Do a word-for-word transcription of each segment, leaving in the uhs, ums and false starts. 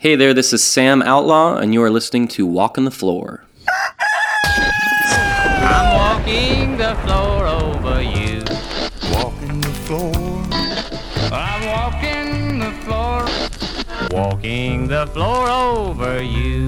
Hey there, this is Sam Outlaw, and you are listening to Walking the Floor. I'm walking the floor over you. Walking the floor. I'm walking the floor. Walking the floor over you.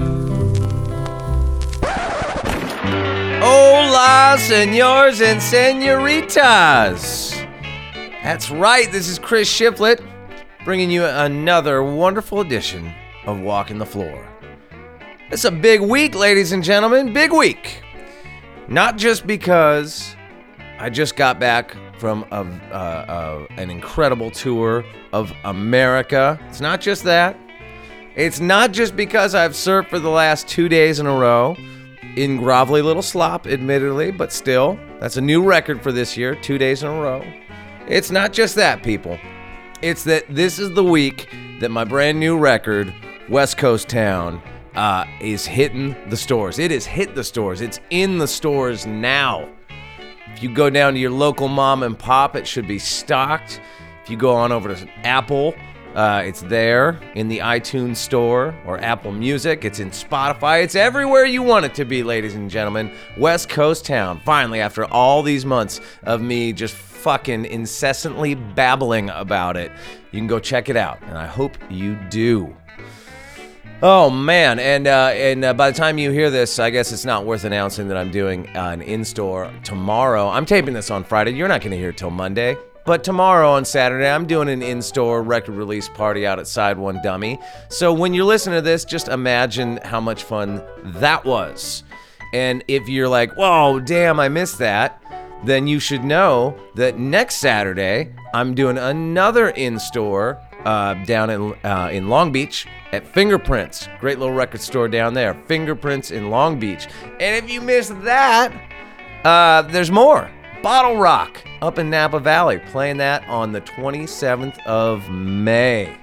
Hola, senors and senoritas. That's right, this is Chris Shiflett, bringing you another wonderful edition of Walking the Floor. It's a big week, ladies and gentlemen, big week. Not just because I just got back from a, uh, uh, an incredible tour of America. It's not just that. It's not just because I've surfed for the last two days in a row in grovelly little slop, admittedly, but still, that's a new record for this year, two days in a row. It's not just that, people. It's that this is the week that my brand new record, West Coast Town, uh, is hitting the stores. It has hit the stores. It's in the stores now. If you go down to your local mom and pop, it should be stocked. If you go on over to Apple, uh, it's there in the iTunes store or Apple Music. It's in Spotify. It's everywhere you want it to be, ladies and gentlemen. West Coast Town. Finally, after all these months of me just fucking incessantly babbling about it, you can go check it out, and I hope you do. Oh, man, and uh, and uh, by the time you hear this, I guess it's not worth announcing that I'm doing uh, an in-store tomorrow. I'm taping this on Friday. You're not going to hear it till Monday. But tomorrow on Saturday, I'm doing an in-store record release party out at Side One Dummy. So when you're listening to this, just imagine how much fun that was. And if you're like, whoa, damn, I missed that, then you should know that next Saturday, I'm doing another in-store uh, down in uh, in Long Beach at Fingerprints. Great little record store down there. Fingerprints in Long Beach. And if you missed that, uh, there's more. Bottle Rock up in Napa Valley. Playing that on the twenty-seventh of May.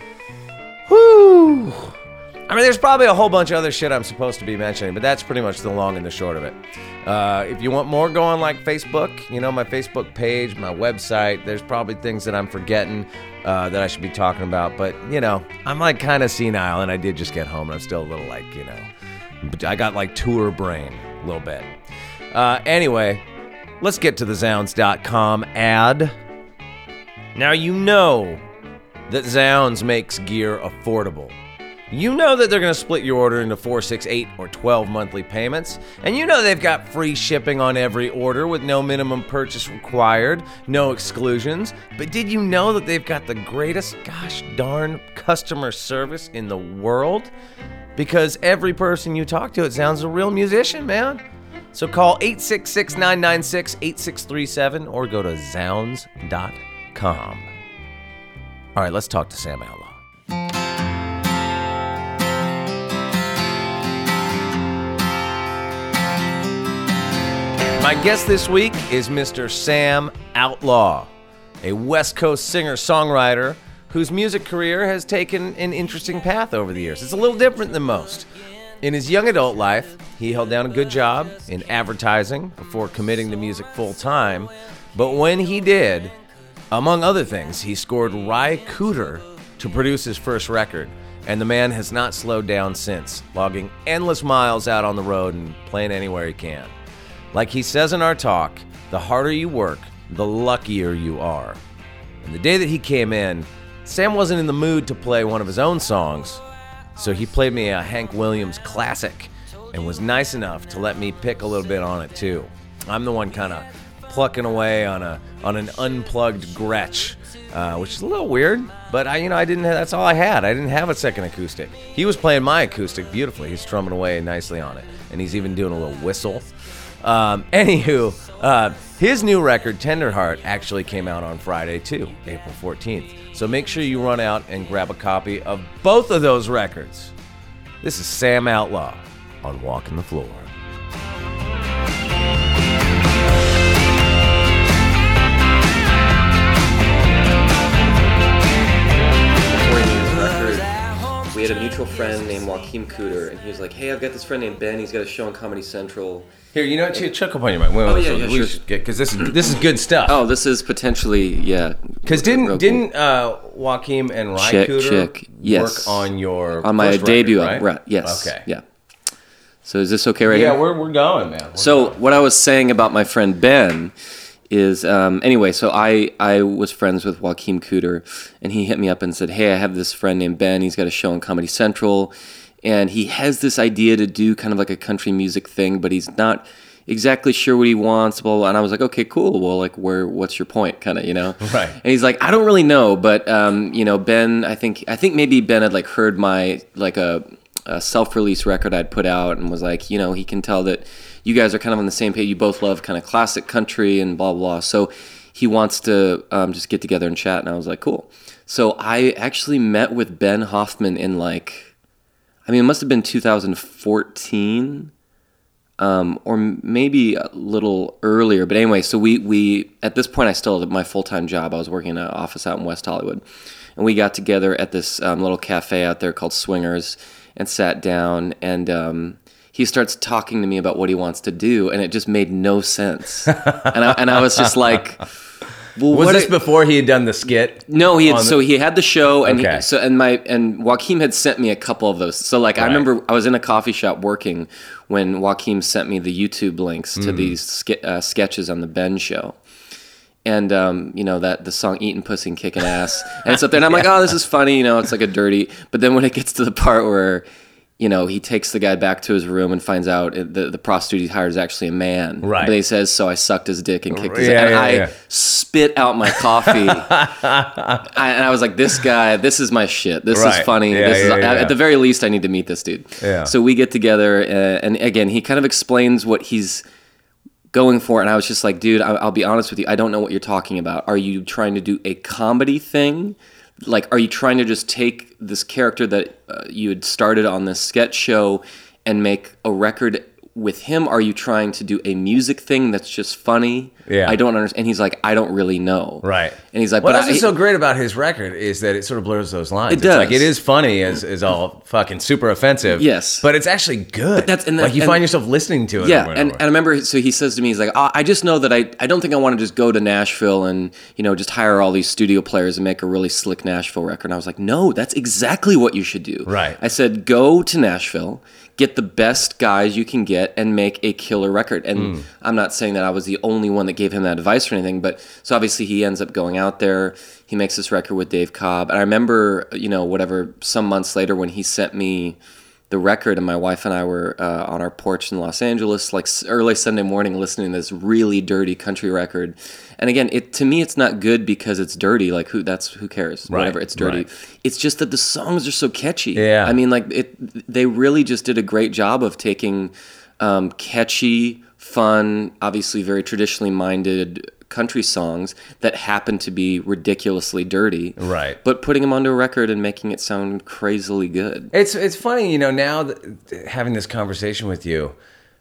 Whew. I mean, there's probably a whole bunch of other shit I'm supposed to be mentioning, but that's pretty much the long and the short of it. Uh, if you want more, go on like Facebook, you know, my Facebook page, my website. There's probably things that I'm forgetting uh, that I should be talking about, but, you know, I'm like kind of senile, and I did just get home, and I'm still a little like, you know, I got like tour brain a little bit. Uh, anyway, let's get to the Zounds dot com ad. Now, you know that Zounds makes gear affordable. You know that they're going to split your order into four, six, eight, or twelve monthly payments. And you know they've got free shipping on every order with no minimum purchase required, no exclusions. But did you know that they've got the greatest, gosh darn, customer service in the world? Because every person you talk to, it sounds a real musician, man. So call eight six six, nine nine six, eight six three seven or go to Zounds dot com. All right, let's talk to Sam Outlaw. My guest this week is Mister Sam Outlaw, a West Coast singer-songwriter whose music career has taken an interesting path over the years. It's a little different than most. In his young adult life, he held down a good job in advertising before committing to music full-time, but when he did, among other things, he scored Ry Cooder to produce his first record, and the man has not slowed down since, logging endless miles out on the road and playing anywhere he can. Like he says in our talk, the harder you work, the luckier you are. And the day that he came in, Sam wasn't in the mood to play one of his own songs, so he played me a Hank Williams classic and was nice enough to let me pick a little bit on it too. I'm the one kind of plucking away on a on an unplugged Gretsch, uh, which is a little weird, but I, you know, I didn't. Have, that's all I had. I didn't have a second acoustic. He was playing my acoustic beautifully. He's strumming away nicely on it, and he's even doing a little whistle. Um, anywho, uh, his new record, Tenderheart, actually came out on Friday too, April fourteenth. So make sure you run out and grab a copy of both of those records. This is Sam Outlaw on Walking the Floor. we had a mutual friend named Joaquin Cooter, and he was like, "Hey, I've got this friend named Ben. He's got a show on Comedy Central." Here, you know what? You chuck up on your mind. Wait, Oh, wait, yeah, so yeah, we sure. should get because this is this is good stuff. Oh, this is potentially yeah. Because real didn't cool. didn't uh, Joaquin and Ry Chick, Cooter Chick, yes. work on your on my first debut record, album, right? right? Yes. Okay. Yeah. So is this okay right Yeah, here? we're we're going, man. We're So going. what I was saying about my friend Ben is, um, anyway, so I, I was friends with Joaquin Cooter, and he hit me up and said, "Hey, I have this friend named Ben. He's got a show on Comedy Central, and he has this idea to do kind of like a country music thing, but he's not exactly sure what he wants, blah, blah, blah." And I was like, "Okay, cool. Well, like, where, what's your point?" Kind of, you know? Right. And he's like, "I don't really know, but, um, you know, Ben, I think, I think maybe Ben had like heard my, like a, a self-release record I'd put out and was like, you know, he can tell that you guys are kind of on the same page. You both love kind of classic country and blah, blah, blah. So he wants to um, just get together and chat." And I was like, cool. So I actually met with Ben Hoffman in like, I mean, it must have been two thousand fourteen um, or maybe a little earlier. But anyway, so we, we at this point, I still had my full-time job. I was working in an office out in West Hollywood. And we got together at this um, little cafe out there called Swingers and sat down, and um, he starts talking to me about what he wants to do, and it just made no sense. and I and I was just like, "Well, Was what this it- before he had done the skit? No, he had. on the- So he had the show, and Okay. he, so and my and Joaquin had sent me a couple of those. So like I Right. remember I was in a coffee shop working when Joaquin sent me the YouTube links Mm. to these ske- uh, sketches on the Ben show. And, um, you know, that the song Eatin' Pussy and Kickin' Ass. And it's up there, and I'm like, oh, this is funny, you know, it's like a dirty. But then when it gets to the part where, you know, he takes the guy back to his room and finds out it- the, the prostitute he hired is actually a man. Right. But he says, so I sucked his dick and kicked his Yeah, ass. And yeah, I yeah. spit out my coffee. I, and I was like, this guy, this is my shit. This Right. is funny. Yeah, this is, yeah, yeah. At the very least, I need to meet this dude. Yeah. So we get together, uh, and again, he kind of explains what he's going for, and I was just like, dude, I- I'll be honest with you, I don't know what you're talking about. Are you trying to do a comedy thing? Like, are you trying to just take this character that uh, you had started on this sketch show and make a record with him? Are you trying to do a music thing that's just funny? Yeah. I don't understand. And he's like, I don't really know. Right. And he's like, Well, but that's I, what's so great about his record is that it sort of blurs those lines. It It's like does. it is funny as is all fucking super offensive. Yes. But it's actually good. that's- and that- like you and- find yourself listening to it. Yeah, over and, and, and I remember, so he says to me, he's like, oh, I just know that I, I don't think I want to just go to Nashville and, you know, just hire all these studio players and make a really slick Nashville record. And I was like, no, that's exactly what you should do. Right. I said, go to Nashville, get the best guys you can get, and make a killer record. And Mm. I'm not saying that I was the only one that gave him that advice or anything, but so obviously he ends up going out there. He makes this record with Dave Cobb. And I remember, you know, whatever, some months later when he sent me the record, and my wife and I were uh, on our porch in Los Angeles, like s- early Sunday morning, listening to this really dirty country record. And again, it to me, it's not good because it's dirty. Like who? That's who cares? Right, Whatever. It's dirty. right. It's just that the songs are so catchy. Yeah. I mean, like it. They really just did a great job of taking um, catchy, fun, obviously very traditionally minded country songs that happen to be ridiculously dirty, Right. but putting them onto a record and making it sound crazily good. It's it's funny, you know, now that having this conversation with you,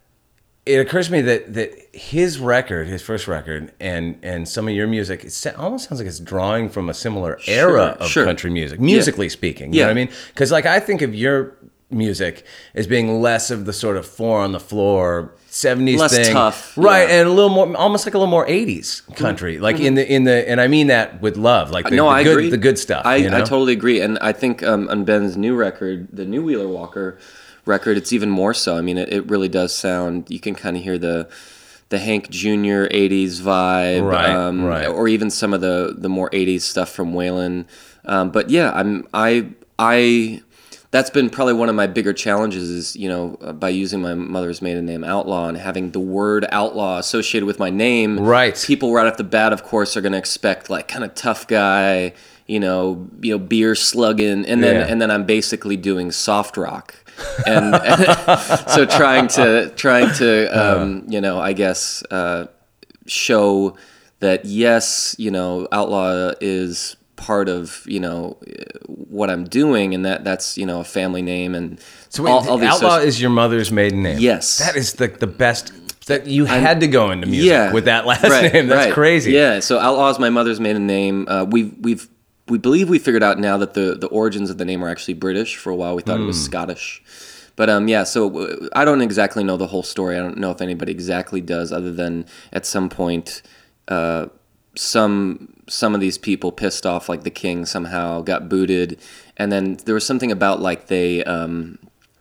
it occurs to me that that his record, his first record, and and some of your music, it sa- almost sounds like it's drawing from a similar era of sure. country music, musically speaking. You Yeah. know what I mean? Because like I think of your music as being less of the sort of four on the floor seventies Less thing, tough, right? yeah. And a little more, almost like a little more eighties country, like in the in the, and I mean that with love, like the, no, the I good, agree. the good stuff. I, you know? I totally agree, and I think um, on Ben's new record, the new Wheeler Walker record, it's even more so. I mean, it, it really does sound. You can kind of hear the the Hank Junior eighties vibe, Right, um, right. or even some of the the more eighties stuff from Waylon. Um, but yeah, I'm I I. That's been probably one of my bigger challenges is, you know, uh, by using my mother's maiden name Outlaw and having the word outlaw associated with my name. Right. People right off the bat, of course, are going to expect like kind of tough guy, you know, you know, beer slugging. And then, Yeah. and then I'm basically doing soft rock. And, and so trying to, trying to, um, you know, I guess, uh, show that, yes, you know, Outlaw is part of, you know, what I'm doing, and that that's, you know, a family name, and So wait, all, all these Outlaw soci- is your mother's maiden name. Yes. that is the the best. That you had to go into music yeah, with that last right, name. That's right. crazy. Yeah, so Outlaw is my mother's maiden name. Uh, we've we've we believe we figured out now that the the origins of the name are actually British. For a while, we thought mm. it was Scottish. But um, yeah, so I don't exactly know the whole story. I don't know if anybody exactly does, other than at some point, uh, some some of these people pissed off like the king somehow got booted, and then there was something about like they, um,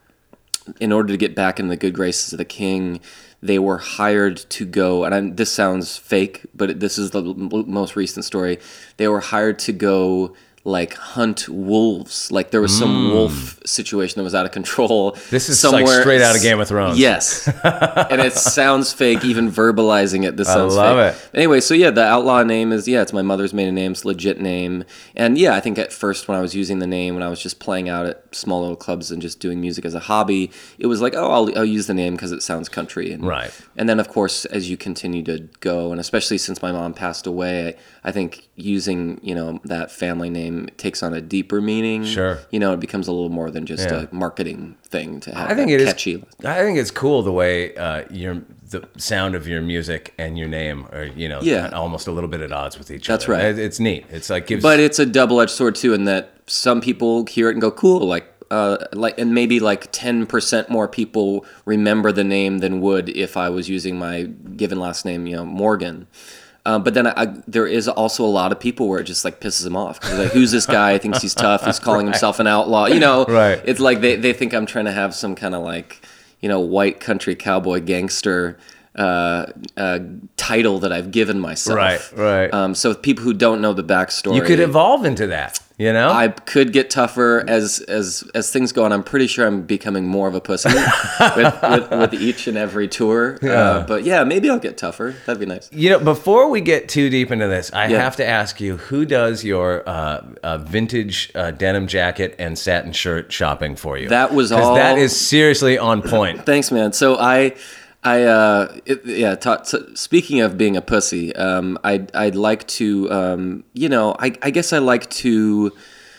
in order to get back in the good graces of the king, they were hired to go. And I'm, this sounds fake, but this is the l- most recent story. They were hired to go. Like hunt wolves, like there was some mm. wolf situation that was out of control. This is somewhere. Like straight out of Game of Thrones. Yes, and it sounds fake. Even verbalizing it, this sounds I love fake. it. Anyway, so yeah, the outlaw name is yeah, it's my mother's maiden name. It's a legit name, and yeah, I think at first when I was using the name, when I was just playing out at small little clubs and just doing music as a hobby, it was like, oh, I'll, I'll use the name because it sounds country. And, right. And then of course, as you continue to go, and especially since my mom passed away, I, I think using you know that family name takes on a deeper meaning. Sure. You know, it becomes a little more than just yeah. a marketing thing to have I think it catchy. Is, I think it's cool the way uh, your the sound of your music and your name are, you know, yeah. almost a little bit at odds with each That's other. That's right. It's neat. It's like gives But it's a double-edged sword too, in that some people hear it and go, cool, like uh, like and maybe like ten percent more people remember the name than would if I was using my given last name, you know, Morgan. Uh, but then I, I, there is also a lot of people where it just like pisses them off. Cause like, who's this guy? Thinks he's tough. He's calling right. himself an outlaw. You know, right. It's like they, they think I'm trying to have some kind of like, you know, white country cowboy gangster uh, uh, title that I've given myself. Right, right. Um, so people who don't know the backstory, you could evolve into that. You know, I could get tougher as as as things go on. I'm pretty sure I'm becoming more of a pussy with, with with each and every tour. Yeah. Uh, but yeah, maybe I'll get tougher. That'd be nice. You know, before we get too deep into this, I yeah. have to ask you, who does your uh, uh, vintage uh, denim jacket and satin shirt shopping for you? That was all. Because that is seriously on point. Thanks, man. So I. I uh it, yeah. Ta- t- speaking of being a pussy, um, I'd I'd like to um, you know, I I guess I like to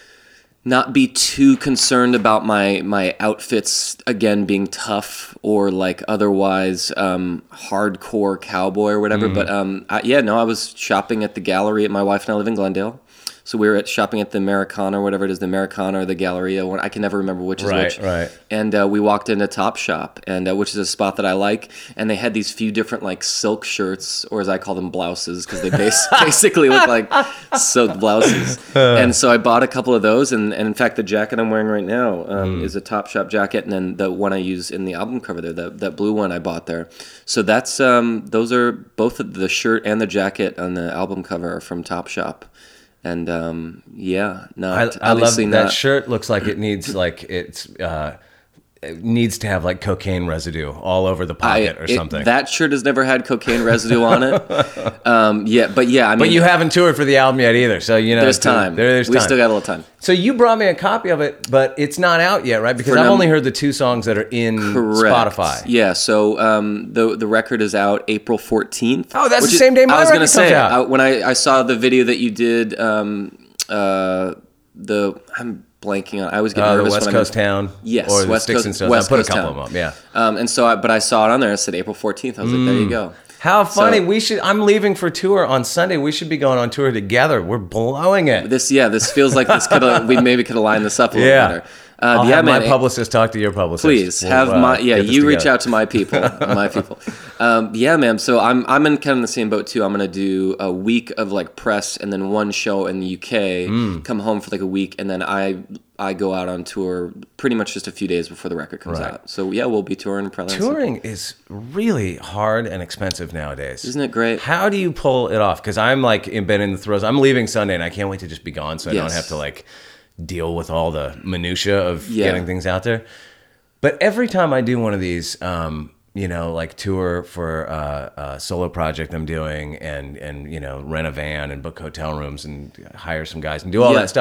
not be too concerned about my my outfits again being tough or like otherwise um, hardcore cowboy or whatever. Mm. But um, I, yeah, no, I was shopping at the gallery. My wife and I live in Glendale. So we were at shopping at the Americana or whatever it is, the Americana or the Galleria. I can never remember which is right, which. Right, right. And uh, we walked into Topshop, and uh, which is a spot that I like. And they had these few different like silk shirts, or as I call them, blouses, because they base- basically look like silk blouses. And so I bought a couple of those, and, and in fact, the jacket I'm wearing right now um, mm. is a Topshop jacket, and then the one I use in the album cover there, that that blue one I bought there. So that's um, those are both the shirt and the jacket on the album cover are from Topshop. And um, yeah, not I, I love not, that shirt. Looks like it needs like it's uh, it needs to have like cocaine residue all over the pocket I, or it, something. That shirt has never had cocaine residue on it. Um, yeah, but yeah, I mean, but you haven't toured for the album yet either, so you know there's time. There, there's we time. still got a little time. So you brought me a copy of it, but it's not out yet, right? Because For I've num- only heard the two songs that are in Correct. Spotify. Yeah, so um, the the record is out April fourteenth. Oh, that's the is, same day my I was record gonna comes say, out. I, when I, I saw the video that you did, um, uh, the I'm blanking on. I always get uh, nervous the West when Coast I'm, Town. Yes, or the West Sticks Coast, and Stones. West I put Coast a couple Town. of them, yeah. Um, and so, I, but I saw it on there. It said April fourteenth. I was mm. like, there you go. How funny! So, we should. I'm leaving for tour on Sunday. We should be going on tour together. We're blowing it. This, yeah, this feels like this could we maybe could align this up a little yeah. better. Uh, I'll yeah, have man, my publicist talk to your publicist. Please we'll, have uh, my yeah. You reach together. out to my people, my people. Um, yeah, man. So I'm I'm in kind of the same boat too. I'm gonna do a week of like press and then one show in the U K. Mm. Come home for like a week, and then I I go out on tour pretty much just a few days before the record comes right. out. So yeah, we'll be touring. Probably touring is really hard and expensive nowadays. Isn't it great? How do you pull it off? Because I'm like been in the throes. I'm leaving Sunday, and I can't wait to just be gone, so I yes. don't have to like deal with all the minutia of yeah. getting things out there. But every time I do one of these, um, you know, like tour for uh, a solo project I'm doing, and and you know, rent a van and book hotel rooms and hire some guys and do all yeah. that stuff.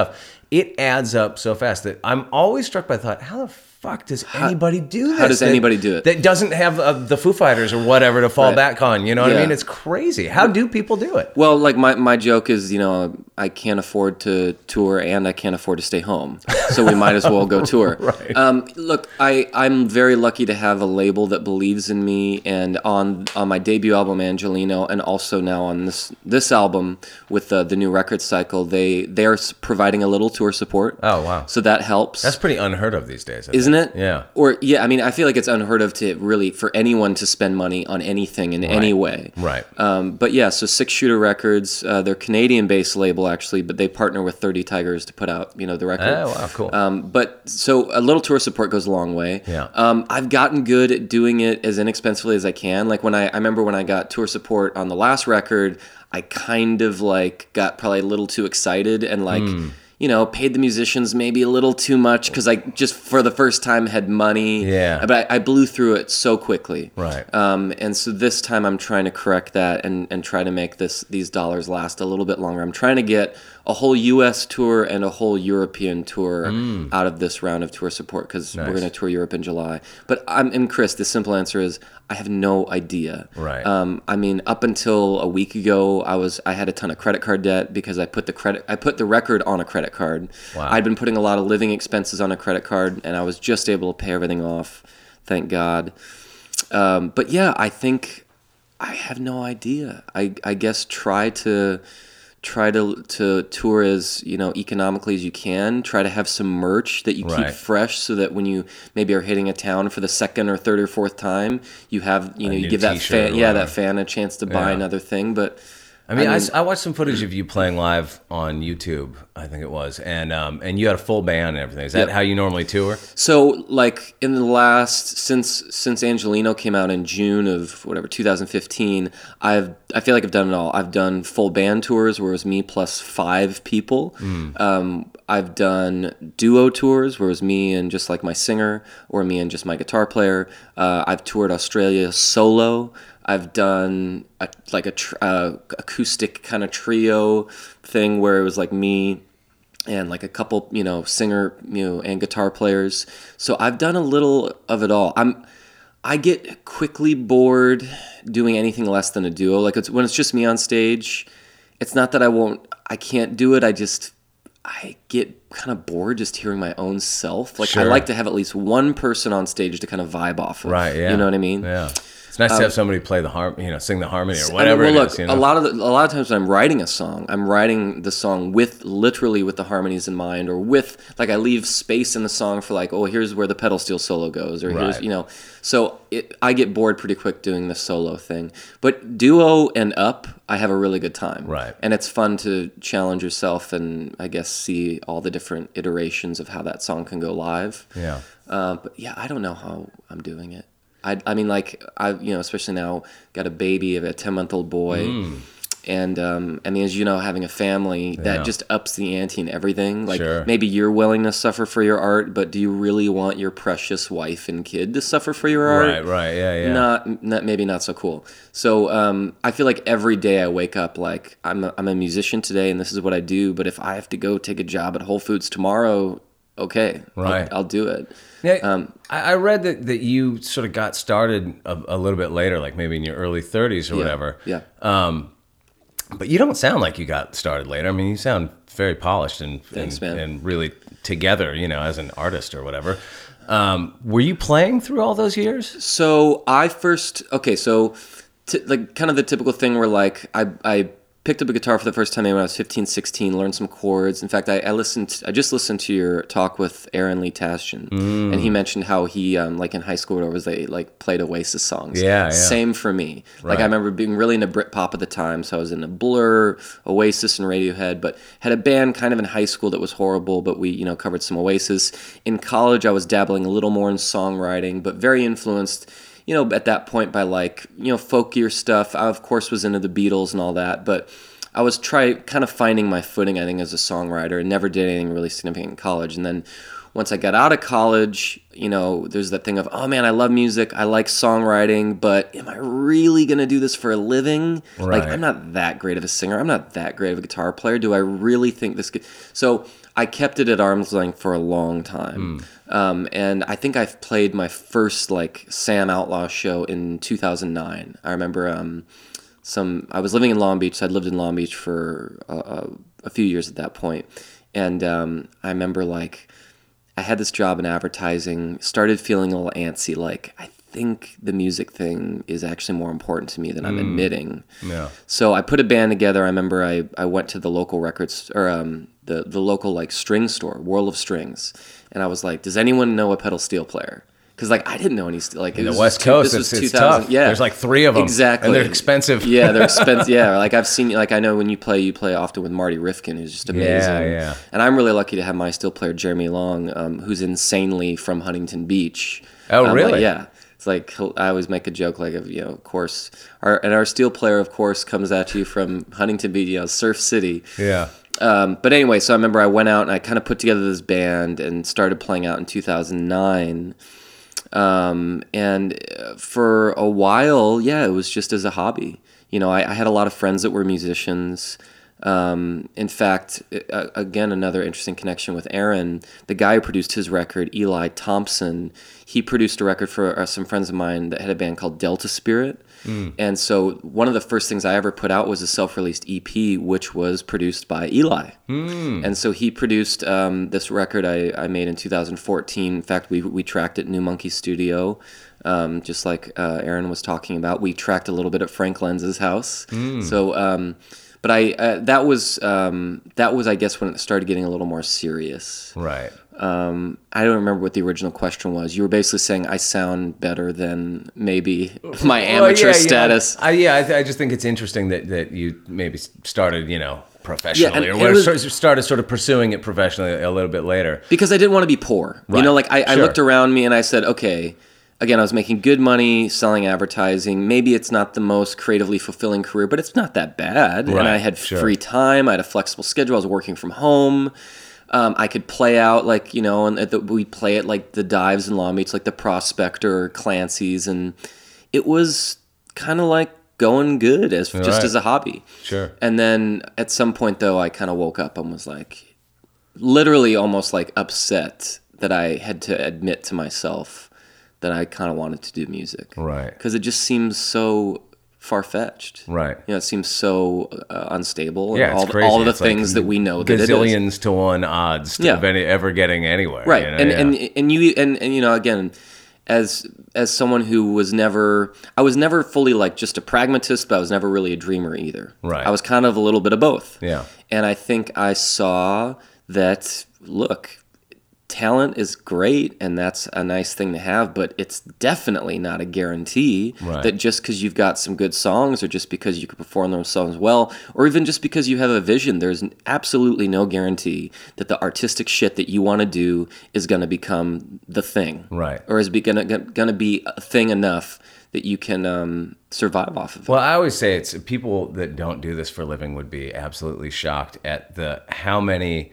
it adds up so fast that I'm always struck by the thought, how the fuck does anybody do this? How does that, anybody do it? That doesn't have uh, the Foo Fighters or whatever to fall Right. back on. You know what I Yeah. mean? It's crazy. How do people do it? Well, like my, my joke is, you know, I can't afford to tour and I can't afford to stay home. So we might as well go tour. Right. Um, look, I, I'm very lucky to have a label that believes in me, and on on my debut album, Angelino, and also now on this this album with the, the new record cycle, they, they're s- providing a little tour support. Oh, wow. So that helps. That's pretty unheard of these days. I Isn't think. it? Yeah. Or yeah, I mean, I feel like it's unheard of to really for anyone to spend money on anything in any way. Right. Um, but yeah, so Six Shooter Records, uh, they're Canadian-based label actually, but they partner with thirty Tigers to put out, you know, the record. Oh, wow, cool. Um, but so a little tour support goes a long way. Yeah. Um, I've gotten good at doing it as inexpensively as I can. Like when I, I remember when I got tour support on the last record, I kind of like got probably a little too excited and like. Hmm. You know, paid the musicians maybe a little too much because I just for the first time had money. Yeah. But I, I blew through it so quickly. Right. Um, and so this time I'm trying to correct that and, and try to make this these dollars last a little bit longer. I'm trying to get a whole U S tour and a whole European tour out of this round of tour support because Nice. we're going to tour Europe in July. But I'm and Chris, the simple answer is I have no idea. Right. Um, I mean, up until a week ago, I was I had a ton of credit card debt because I put the credit I put the record on a credit card. Wow. I'd been putting a lot of living expenses on a credit card, and I was just able to pay everything off. Thank God. Um, but yeah, I think I have no idea. I I guess try to try to to tour as you know economically as you can. Try to have some merch that you keep Right. fresh, so that when you maybe are hitting a town for the second or third or fourth time, you have you know A you new give that t-shirt fan or yeah whatever. that fan a chance to buy Yeah. another thing. But I mean, I, I s- mean- I watched some footage of you playing live on YouTube, I think it was, and um, and you had a full band and everything. Is that Yep. how you normally tour? So, like in the last since since Angelino came out in June of whatever two thousand fifteen, I've I feel like I've done it all. I've done full band tours where it was me plus five people. Um, I've done duo tours where it was me and just like my singer, or me and just my guitar player. Uh, I've toured Australia solo. I've done a, like a tr- uh, acoustic kind of trio thing where it was like me and like a couple, you know, singer, you know, and guitar players. So I've done a little of it all. I'm, I get quickly bored doing anything less than a duo. Like it's when it's just me on stage. It's not that I won't, I can't do it. I just, I get kind of bored just hearing my own self. Like I Sure. like to have at least one person on stage to kind of vibe off of. Right. Yeah. You know what I mean? Yeah. It's nice to have somebody play the harm, you know, sing the harmony or I mean, whatever well, it look, is. You know? a lot of the, a lot of times when I'm writing a song, I'm writing the song with literally with the harmonies in mind, or with like I leave space in the song for like, oh, here's where the pedal steel solo goes, or here's Right. you know. So it, I get bored pretty quick doing the solo thing, but duo and up, I have a really good time. Right. And it's fun to challenge yourself and I guess see all the different iterations of how that song can go live. Yeah. Uh, but yeah, I don't know how I'm doing it. I, I mean, like I, you know, especially now, got a baby, I have a ten month old boy, and um, I mean, as you know, having a family that Yeah. just ups the ante in everything. Like Sure. maybe you're willing to suffer for your art, but do you really want your precious wife and kid to suffer for your art? Right. Right. Yeah. Yeah. Not, not maybe not so cool. So um, I feel like every day I wake up like I'm a, I'm a musician today, and this is what I do. But if I have to go take a job at Whole Foods tomorrow, okay, Right. I'll, I'll do it. Yeah, Um, I I read that, that you sort of got started a, a little bit later, like maybe in your early thirties or Yeah, whatever. yeah. Um, but you don't sound like you got started later. I mean, you sound very polished and Thanks, and, man. and really together, you know, as an artist or whatever. Um, were you playing through all those years? So I first okay, so t- like kind of the typical thing where like I I picked up a guitar for the first time when I was fifteen, sixteen, learned some chords. In fact, I, I listened I just listened to your talk with Aaron Lee Tashian, Mm. and he mentioned how he um, like in high school or was they like played Oasis songs. Yeah, yeah. Same for me. Like Right. I remember being really into Britpop at the time, so I was into Blur, Oasis, and Radiohead. But had a band kind of in high school that was horrible, but we you know covered some Oasis. In college, I was dabbling a little more in songwriting, but very influenced. You know, at that point by like, you know, folkier stuff. I, of course, was into the Beatles and all that, but I was try kind of finding my footing, I think, as a songwriter and never did anything really significant in college. And then once I got out of college, you know, there's that thing of, oh man, I love music, I like songwriting, but am I really gonna do this for a living? Right. Like, I'm not that great of a singer. I'm not that great of a guitar player. Do I really think this could? So I kept it at arm's length for a long time. Mm. Um, and I think I've played my first like Sam Outlaw show in two thousand nine. I remember um, some, I was living in Long Beach. So I'd lived in Long Beach for uh, a few years at that point. And um, I remember like, I had this job in advertising, started feeling a little antsy, like I think the music thing is actually more important to me than I'm mm. admitting. Yeah. So I put a band together. I remember I, I went to the local records, or um, the, the local like string store, World of Strings, and I was like, does anyone know a pedal steel player? Because like I didn't know any st- like in it the was West two, Coast, this it's, was it's tough. Yeah, there's like three of them, exactly, and they're expensive. Yeah, they're expensive. Yeah, like I've seen, like I know when you play, you play often with Marty Rifkin, who's just amazing. Yeah, yeah. And I'm really lucky to have my steel player Jeremy Long, um, who's insanely from Huntington Beach. Oh, um, really? Like, yeah. It's like I always make a joke, like of you know, of course, our and our steel player, of course, comes at you from Huntington Beach, you know, Surf City. Yeah. Um, but anyway, so I remember I went out and I kind of put together this band and started playing out in two thousand nine. Um, and for a while, yeah, it was just as a hobby. You know, I, I had a lot of friends that were musicians. Um, in fact, uh, again, another interesting connection with Aaron, the guy who produced his record, Eli Thompson, he produced a record for uh, some friends of mine that had a band called Delta Spirit. Mm. And so one of the first things I ever put out was a self-released E P, which was produced by Eli. Mm. And so he produced um, this record I, I made in two thousand fourteen. In fact, we we tracked at New Monkey Studio, um, just like uh, Aaron was talking about. We tracked a little bit at Frank Lenz's house. Mm. So, um, but I uh, that was um, that was I guess when it started getting a little more serious. Right. Um, I don't remember what the original question was. You were basically saying I sound better than maybe my amateur well, yeah, status. Yeah, I, yeah I, th- I just think it's interesting that, that you maybe started, you know, professionally yeah, or whatever, was, started sort of pursuing it professionally a little bit later. Because I didn't want to be poor. Right. You know, like I, sure. I looked around me and I said, okay, again, I was making good money selling advertising. Maybe it's not the most creatively fulfilling career, but it's not that bad. Right. And I had sure. free time. I had a flexible schedule. I was working from home. Um, I could play out like, you know, and the, we'd play at like the dives in Long Beach, like the Prospector or Clancy's. And it was kind of like going good as All just right. as a hobby. Sure. And then at some point, though, I kind of woke up and was like, literally almost like upset that I had to admit to myself that I kind of wanted to do music. Right. Because it just seems so far-fetched. Right. You know, it seems so uh, unstable. Yeah, and all, it's crazy. all of the it's things like that we know that it is. Gazillions to one odds to Yeah. of any, ever getting anywhere. Right. You know? And, yeah. and and you and, and you know, again, as as someone who was never I was never fully like just a pragmatist, but I was never really a dreamer either. Right. I was kind of a little bit of both. Yeah. And I think I saw that, look, talent is great and that's a nice thing to have, but it's definitely not a guarantee Right. that just because you've got some good songs or just because you can perform those songs well or even just because you have a vision, there's absolutely no guarantee that the artistic shit that you want to do is going to become the thing. Right. Or is going to be a thing enough that you can um, survive off of it. Well, I always say it's people that don't do this for a living would be absolutely shocked at the how many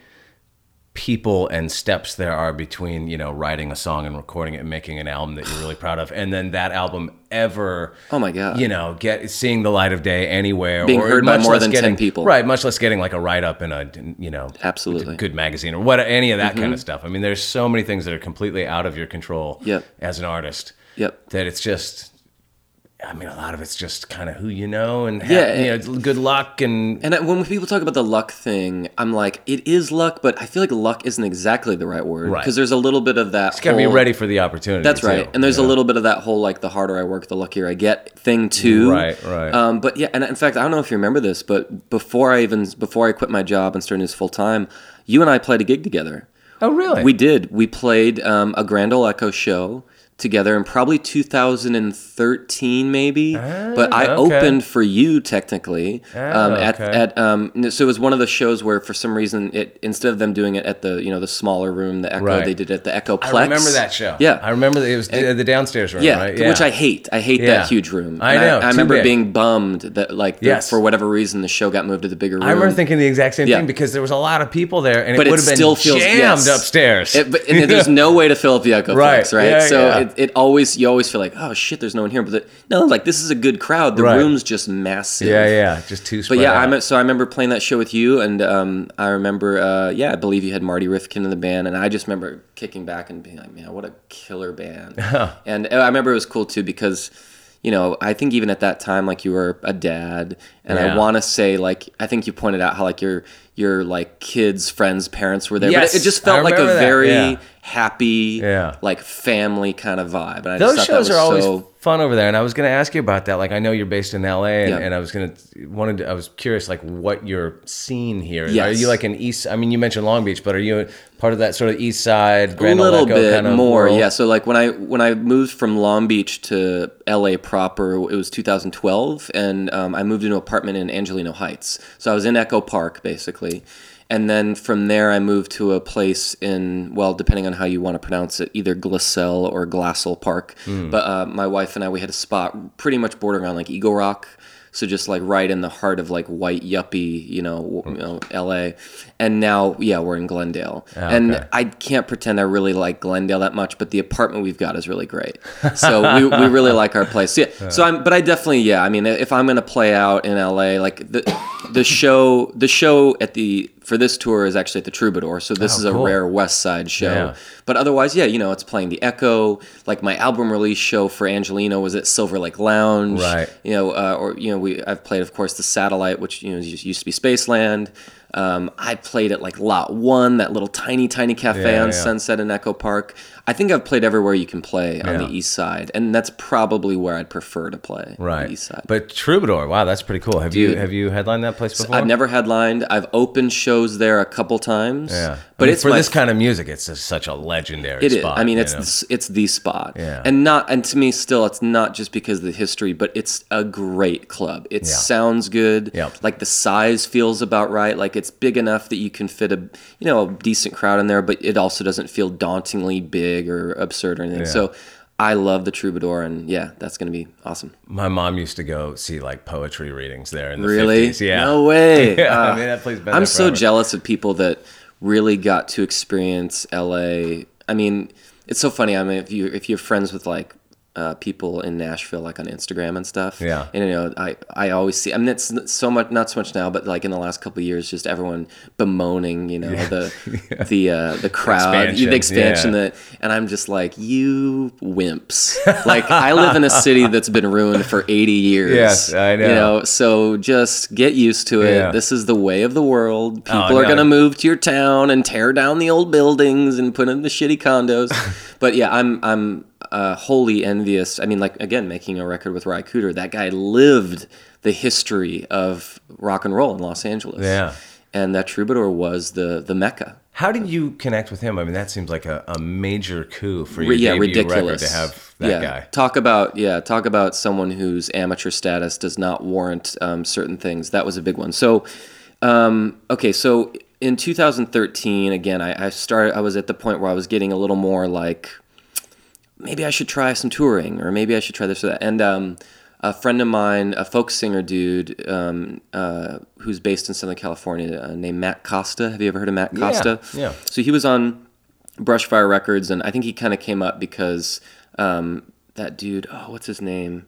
people and steps there are between, you know, writing a song and recording it and making an album that you're really proud of, and then that album ever, oh my god, you know, get seeing the light of day anywhere, being or heard by much more less than getting, ten people, right? Much less getting like a write up in a, you know, absolutely good magazine or what, any of that mm-hmm. kind of stuff. I mean, there's so many things that are completely out of your control. Yep. As an artist. Yep. That it's just. I mean, a lot of it's just kind of who you know and ha- yeah, you know, good luck and and when people talk about the luck thing, I'm like, it is luck, but I feel like luck isn't exactly the right word because right. there's a little bit of that. It's got to be ready for the opportunity. That's too, right, and there's you know? a little bit of that whole like the harder I work, the luckier I get thing too. Right, right. Um, but yeah, and in fact, I don't know if you remember this, but before I even before I quit my job and started this full time, you and I played a gig together. Oh, really? We did. We played um, a Grand Ole Echo show together in probably two thousand thirteen, maybe. Ah, but I okay. opened for you technically Ah, um, at okay. at um. So it was one of the shows where for some reason it instead of them doing it at the you know the smaller room, the Echo, Right. they did it at the Echo I Plex. remember that show. Yeah. I remember that it was the, the downstairs room, Yeah, right? which I hate. I hate Yeah. that huge room. I And know, I, too remember big. being bummed that like the, Yes. for whatever reason the show got moved to the bigger room. I remember thinking the exact same Yeah. thing because there was a lot of people there, and But it it would have been still feels- jammed yes. upstairs. It, but, and there's no way to fill up the Echo Right, Plex, right? yeah, so yeah. It, it always you always feel like, oh shit, there's no one here. But the, no, like this is a good crowd. The Right. room's just massive. yeah, yeah, just two. But Spread yeah, out. I'm, so I remember playing that show with you, and um, I remember, uh, yeah, I believe you had Marty Rifkin in the band, and I just remember kicking back and being like, man, what a killer band. And I remember it was cool too because, you know, I think even at that time, like you were a dad, and Yeah. I want to say, like, I think you pointed out how like your your like kids, friends, parents were there, Yes, but it, it just I felt like a remember that, very yeah. happy, Yeah. like family kind of vibe. And I Those just thought shows that are was always so. fun over there, and I was going to ask you about that. Like, I know you're based in L A, and, Yeah. and I was going to wanted. To, I was curious, like, what your scene here is. Yes. Are you like an East? I mean, you mentioned Long Beach, but are you part of that sort of East Side, A Grand little Ole Echo bit kind of more, world? yeah. So like when I when I moved from Long Beach to L A proper, it was two thousand twelve, and um, I moved into an apartment in Angelino Heights. So I was in Echo Park basically, and then from there I moved to a place in, well, depending on how you want to pronounce it, either Glassell or Glassell Park. Hmm. But uh, my wife and I, we had a spot pretty much bordering on like Eagle Rock. So just like right in the heart of like white yuppie, you know, w- you know, L A. And now, yeah, we're in Glendale. Ah, And okay. I can't pretend I really like Glendale that much, but the apartment we've got is really great. So we, we really like our place. Yeah. So I'm, but I definitely, yeah. I mean, if I'm gonna play out in L A, like the the show, the show at the for this tour is actually at the Troubadour. So this Oh, is a cool. rare West Side show. Yeah. But otherwise, yeah, you know, it's playing the Echo. Like my album release show for Angelino was at Silver Lake Lounge. Right. You know, uh, or you know, we I've played, of course, the Satellite, which you know used to be Spaceland. Um, I played at like Lot One, that little tiny, tiny cafe Yeah, on yeah. Sunset in Echo Park. I think I've played everywhere you can play on Yeah. the East Side, and that's probably where I'd prefer to play. Right. the East Side. But Troubadour, wow, that's pretty cool. Have you Dude. have you headlined that place before? I've never headlined. I've opened shows there a couple times. Yeah, but I mean, it's for my this kind of music, it's just such a legendary It is. spot. I mean, you it's know? the, it's the spot. Yeah. And not and to me still, it's not just because of the history, but it's a great club. It Yeah. sounds good. Yep. Like the size feels about right. Like it's big enough that you can fit a you know a decent crowd in there, but it also doesn't feel dauntingly big or absurd or anything. Yeah. So I love the Troubadour, and yeah, that's gonna be awesome. My mom used to go see like poetry readings there in the Really? fifties. Yeah. No way. Yeah, Ah. I mean, that place been I'm there so forever. jealous of people that really got to experience L A. I mean, it's so funny. I mean, if you if you're friends with like uh, people in Nashville, like on Instagram and stuff, Yeah. and you know, I I always see. I mean, it's n- so much, not so much now, but like in the last couple of years, just everyone bemoaning, you know, the the uh, the crowd, Expansion, the expansion yeah. that, and I'm just like, you wimps. Like I live in a city that's been ruined for eighty years. Yes, I know. You know, so just get used to it. Yeah. This is the way of the world. People Oh, are no. going to move to your town and tear down the old buildings and put in the shitty condos. But yeah, I'm I'm uh, wholly envious. I mean, like again, making a record with Ry Cooder, that guy lived the history of rock and roll in Los Angeles. Yeah. And that Troubadour was the the mecca. How did you connect with him? I mean, that seems like a, a major coup for your Ri- yeah, debut ridiculous record to have that yeah. guy. Talk about yeah, talk about someone whose amateur status does not warrant um, certain things. That was a big one. So, um, okay, so in two thousand thirteen, again, I, I started. I was at the point where I was getting a little more like, maybe I should try some touring, or maybe I should try this or that. And um, a friend of mine, a folk singer dude, um, uh, who's based in Southern California, uh, named Matt Costa. Have you ever heard of Matt Yeah, Costa? yeah. So he was on Brushfire Records, and I think he kind of came up because um, that dude, oh, what's his name?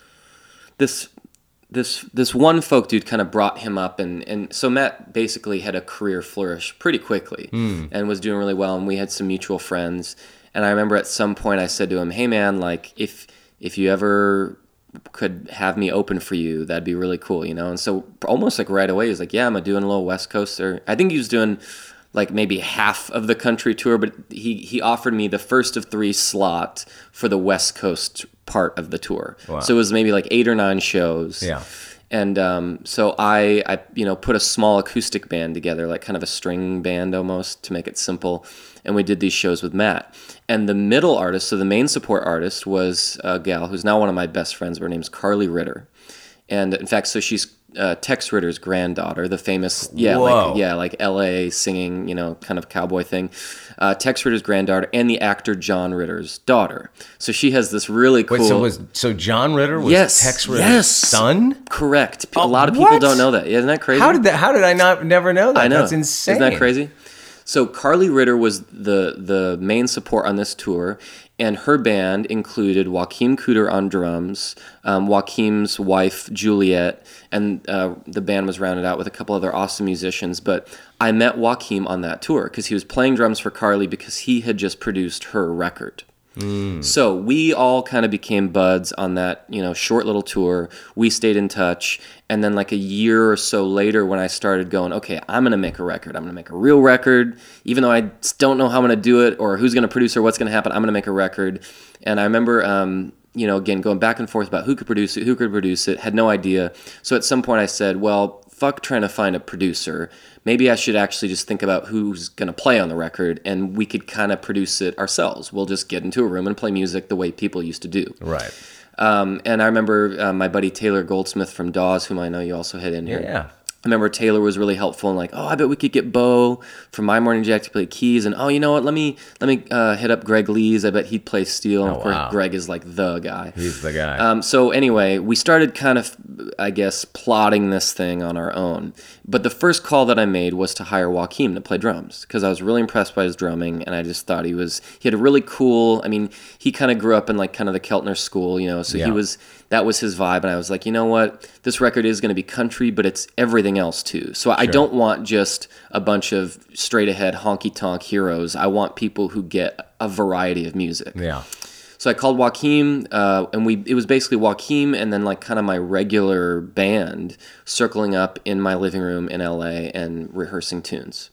This this this one folk dude kind of brought him up, and, and so Matt basically had a career flourish pretty quickly and was doing really well, and we had some mutual friends. And I remember at some point I said to him, hey man, like if if you ever could have me open for you, that'd be really cool, you know? And so almost like right away, he's like, yeah, I'm doing a little West Coast, or I think he was doing like maybe half of the country tour, but he, he offered me the first of three slot for the West Coast part of the tour. Wow. So it was maybe like eight or nine shows. Yeah. And um, so I, I, you know, put a small acoustic band together, like kind of a string band almost, to make it simple. And we did these shows with Matt. And the middle artist, so the main support artist, was a gal who's now one of my best friends. Her name's Carly Ritter. And in fact, so she's uh, Tex Ritter's granddaughter, the famous, yeah, Whoa. like yeah, like L A singing, you know, kind of cowboy thing. Uh, Tex Ritter's granddaughter and the actor John Ritter's daughter. So she has this really cool. Wait, so was so John Ritter was Yes, Tex Ritter's yes. son? Correct. A Oh, lot of people what? don't know that. Isn't that crazy? How did that? How did I not never know that? I know. That's insane. Isn't that crazy? So Carly Ritter was the the main support on this tour, and her band included Joachim Cooter on drums, um, Joachim's wife Juliet, and uh, the band was rounded out with a couple other awesome musicians. But I met Joachim on that tour because he was playing drums for Carly because he had just produced her record. So we all kind of became buds on that, you know, short little tour. We stayed in touch. And then like a year or so later when I started going, okay, I'm going to make a record. I'm going to make a real record. Even though I don't know how I'm going to do it or who's going to produce or what's going to happen, I'm going to make a record. And I remember, um, you know, again, going back and forth about who could produce it, who could produce it, had no idea. So at some point I said, well, fuck trying to find a producer. Maybe I should actually just think about who's going to play on the record, and we could kind of produce it ourselves. We'll just get into a room and play music the way people used to do. Right. Um, and I remember uh, my buddy Taylor Goldsmith from Dawes, whom I know you also had in here. Yeah. I remember Taylor was really helpful and like, oh, I bet we could get Bo from My Morning Jack to play keys, and oh, you know what? Let me let me uh, hit up Greg Lees. I bet he'd play steel. And Oh, of course, wow. Greg is like the guy. He's the guy. Um, so anyway, we started kind of, I guess, plotting this thing on our own. But the first call that I made was to hire Joachim to play drums because I was really impressed by his drumming, and I just thought he was he had a really cool. I mean, he kind of grew up in like kind of the Keltner school, you know. So Yeah. he was that was his vibe, and I was like, you know what, this record is going to be country, but it's everything else too. So I don't want just a bunch of straight ahead honky tonk heroes. I want people who get a variety of music. yeah. So I called Joachim, uh, and we it was basically Joachim and then like kind of my regular band circling up in my living room in L A and rehearsing tunes.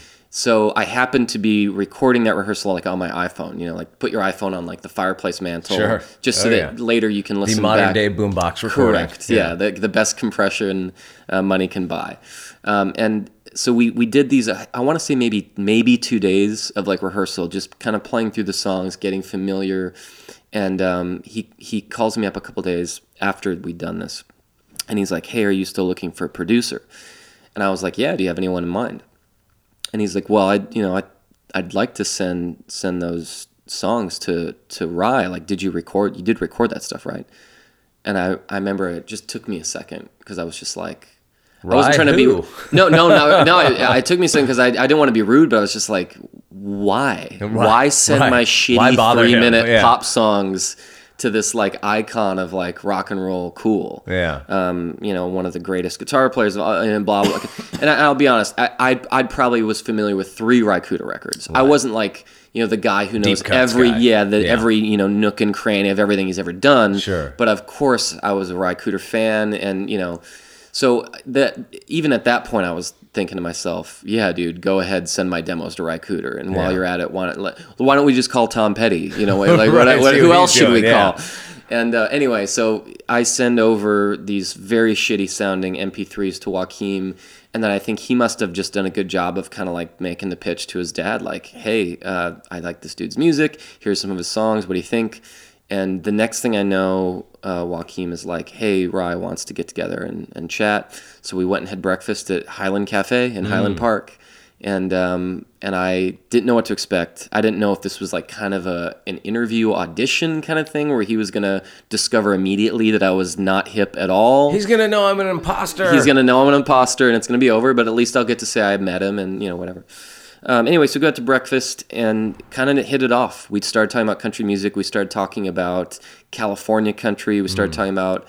So I happened to be recording that rehearsal like on my iPhone, you know, like put your iPhone on like the fireplace mantle, Sure. just so Oh, that yeah. later you can listen The modern back. day boombox recording. Correct. Yeah, the the best compression uh, money can buy, um, and so we we did these. I, I want to say maybe maybe two days of like rehearsal, just kind of playing through the songs, getting familiar, and um, he he calls me up a couple days after we'd done this, and he's like, "Hey, are you still looking for a producer?" And I was like, "Yeah. Do you have anyone in mind?" And he's like, "Well, I you know I I'd like to send send those songs to to Rye. Like, did you record? You did record that stuff, right?" And I, I remember it just took me a second because I was just like, I wasn't Rye trying to who? be, no, no, no, no. It, it took me a second because I, I didn't want to be rude, but I was just like, why? Why send Why? my Why shitty bother him? three minute Yeah. pop songs to this like icon of like rock and roll cool? Yeah. Um, you know, one of the greatest guitar players of all, and blah, blah. And I, I'll be honest, I, I, I probably was familiar with three Ry Cooder records. I wasn't like, you know, the guy who knows cuts every, guy. yeah, the, Yeah. every, you know, nook and cranny of everything he's ever done. Sure. But of course, I was a Ry Cooder fan, and you know, so that even at that point, I was thinking to myself, "Yeah, dude, go ahead, send my demos to Ry Cooder, and while Yeah. you're at it, why don't, why don't we just call Tom Petty? You know, like what, Right, what, see who what else he's should we doing, yeah. call?" And uh, anyway, so I send over these very shitty sounding M P threes to Joachim, and then I think he must have just done a good job of kind of like making the pitch to his dad, like, "Hey, uh, I like this dude's music. Here's some of his songs. What do you think?" And the next thing I know, uh, Joachim is like, "Hey, Rye wants to get together and, and chat." So we went and had breakfast at Highland Cafe in Highland Park. And um, and I didn't know what to expect. I didn't know if this was like kind of a an interview audition kind of thing where he was going to discover immediately that I was not hip at all. He's gonna know I'm an imposter. He's going to know I'm an imposter and it's going to be over, but at least I'll get to say I met him and, you know, whatever. Um, anyway, so we got to breakfast and kind of hit it off. We started talking about country music. We started talking about California country. We started talking about,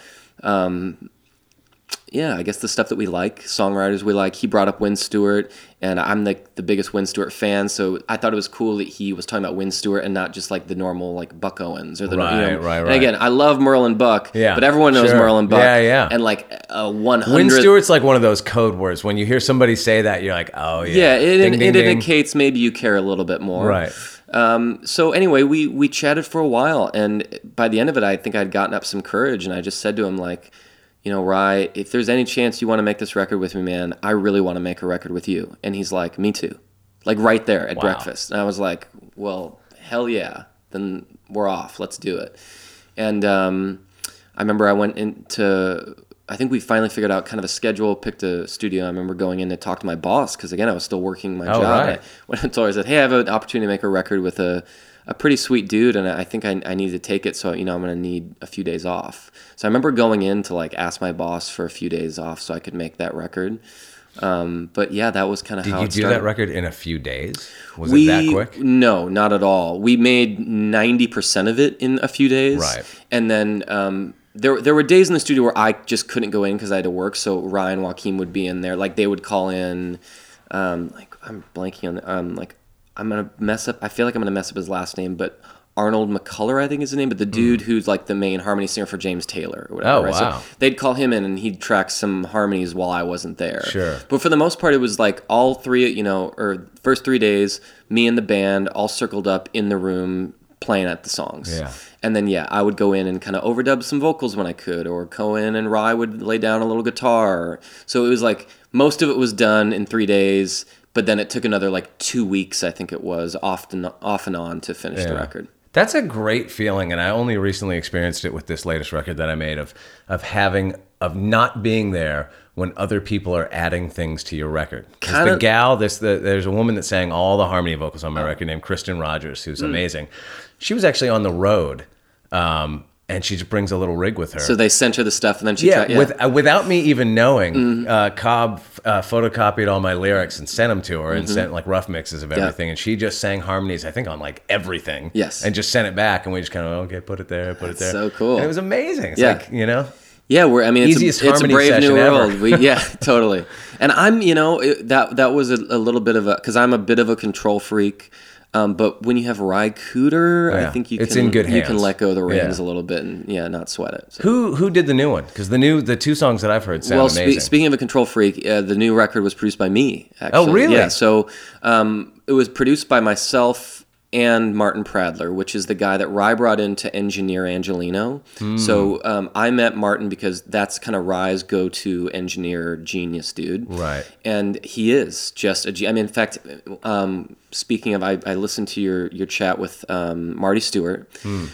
um, yeah, I guess the stuff that we like, songwriters we like. He brought up Wyn Stewart, and I'm the, the biggest Wyn Stewart fan, so I thought it was cool that he was talking about Wyn Stewart and not just like the normal like Buck Owens or the Right, you know. right, And right. again, I love Merle and Buck, Yeah, but everyone knows sure. Merle and Buck. Yeah, yeah. And like a one Wyn hundred. Stewart's like one of those code words. When you hear somebody say that, you're like, oh yeah. Yeah, it, Ding, it, ding, it ding. indicates maybe you care a little bit more. Right. Um, so anyway, we, we chatted for a while, and by the end of it, I think I'd gotten up some courage, and I just said to him, like, you know, Rye, if there's any chance you want to make this record with me, man, I really want to make a record with you. And he's like, me too. Like right there at Wow. breakfast. And I was like, well, hell yeah. Then we're off. Let's do it. And um, I remember I went into, I think we finally figured out kind of a schedule, picked a studio. I remember going in to talk to my boss because, again, I was still working my Oh, job. right. And I went and told her, I said, hey, I have an opportunity to make a record with a, a pretty sweet dude, and I think I, I need to take it, so, you know, I'm going to need a few days off. So I remember going in to, like, ask my boss for a few days off so I could make that record. Um, but, yeah, that was kind of Did how you it do started. that record in a few days? Was we, it that quick? No, not at all. We made ninety percent of it in a few days. Right. And then um, there there were days in the studio where I just couldn't go in because I had to work, so Ryan Joaquin would be in there. Like, they would call in, um, like, I'm blanking on, um, like, I'm going to mess up, I feel like I'm going to mess up his last name, but Arnold McCullough, I think is his name, but the dude who's like the main harmony singer for James Taylor or whatever. Oh, right? wow. So they'd call him in and he'd track some harmonies while I wasn't there. Sure. But for the most part, it was like all three, you know, or first three days, me and the band all circled up in the room playing at the songs. Yeah. And then, yeah, I would go in and kind of overdub some vocals when I could, or go in and Rye would lay down a little guitar. So it was like most of it was done in three days, but then it took another like two weeks, I think it was, off and, off and on to finish the Yeah. record. That's a great feeling, and I only recently experienced it with this latest record that I made of of having of not being there when other people are adding things to your record. 'Cause Kinda- the gal, this the, there's a woman that sang all the harmony vocals on my record named Kristen Rogers, who's Hmm. amazing. She was actually on the road, um, and she just brings a little rig with her. So they sent her the stuff, and then she yeah, tried, yeah. with uh, without me even knowing, Mm-hmm. uh, Cobb uh, photocopied all my lyrics and sent them to her, and sent like rough mixes of Mm-hmm. Yeah. everything, and she just sang harmonies, I think, on like everything. Yes. and just sent it back, and we just kind of okay, put it there, put it there. so cool. And it was amazing. It's Yeah. like, you know, Yeah, we're. I mean, it's Easiest a, it's a harmony brave new session ever. world. We, yeah, totally. And I'm, you know, it, that that was a, a little bit of a because I'm a bit of a control freak. Um, but when you have Ry Cooder, Yeah, I think you it's can in good you can hands. let go of the reins Yeah. a little bit and yeah, not sweat it. So. who who did the new one? Because the new the two songs that I've heard sound Well, amazing. spe- speaking of a control freak, uh, the new record was produced by me. Actually. Oh, really? Yeah. So um, it was produced by myself and Martin Pradler, which is the guy that Rye brought in to engineer Angelino. Hmm. So um, I met Martin because that's kind of Rye's go-to engineer genius dude. Right. And he is just a ge- I mean, in fact, um, speaking of, I, I listened to your, your chat with um, Marty Stewart.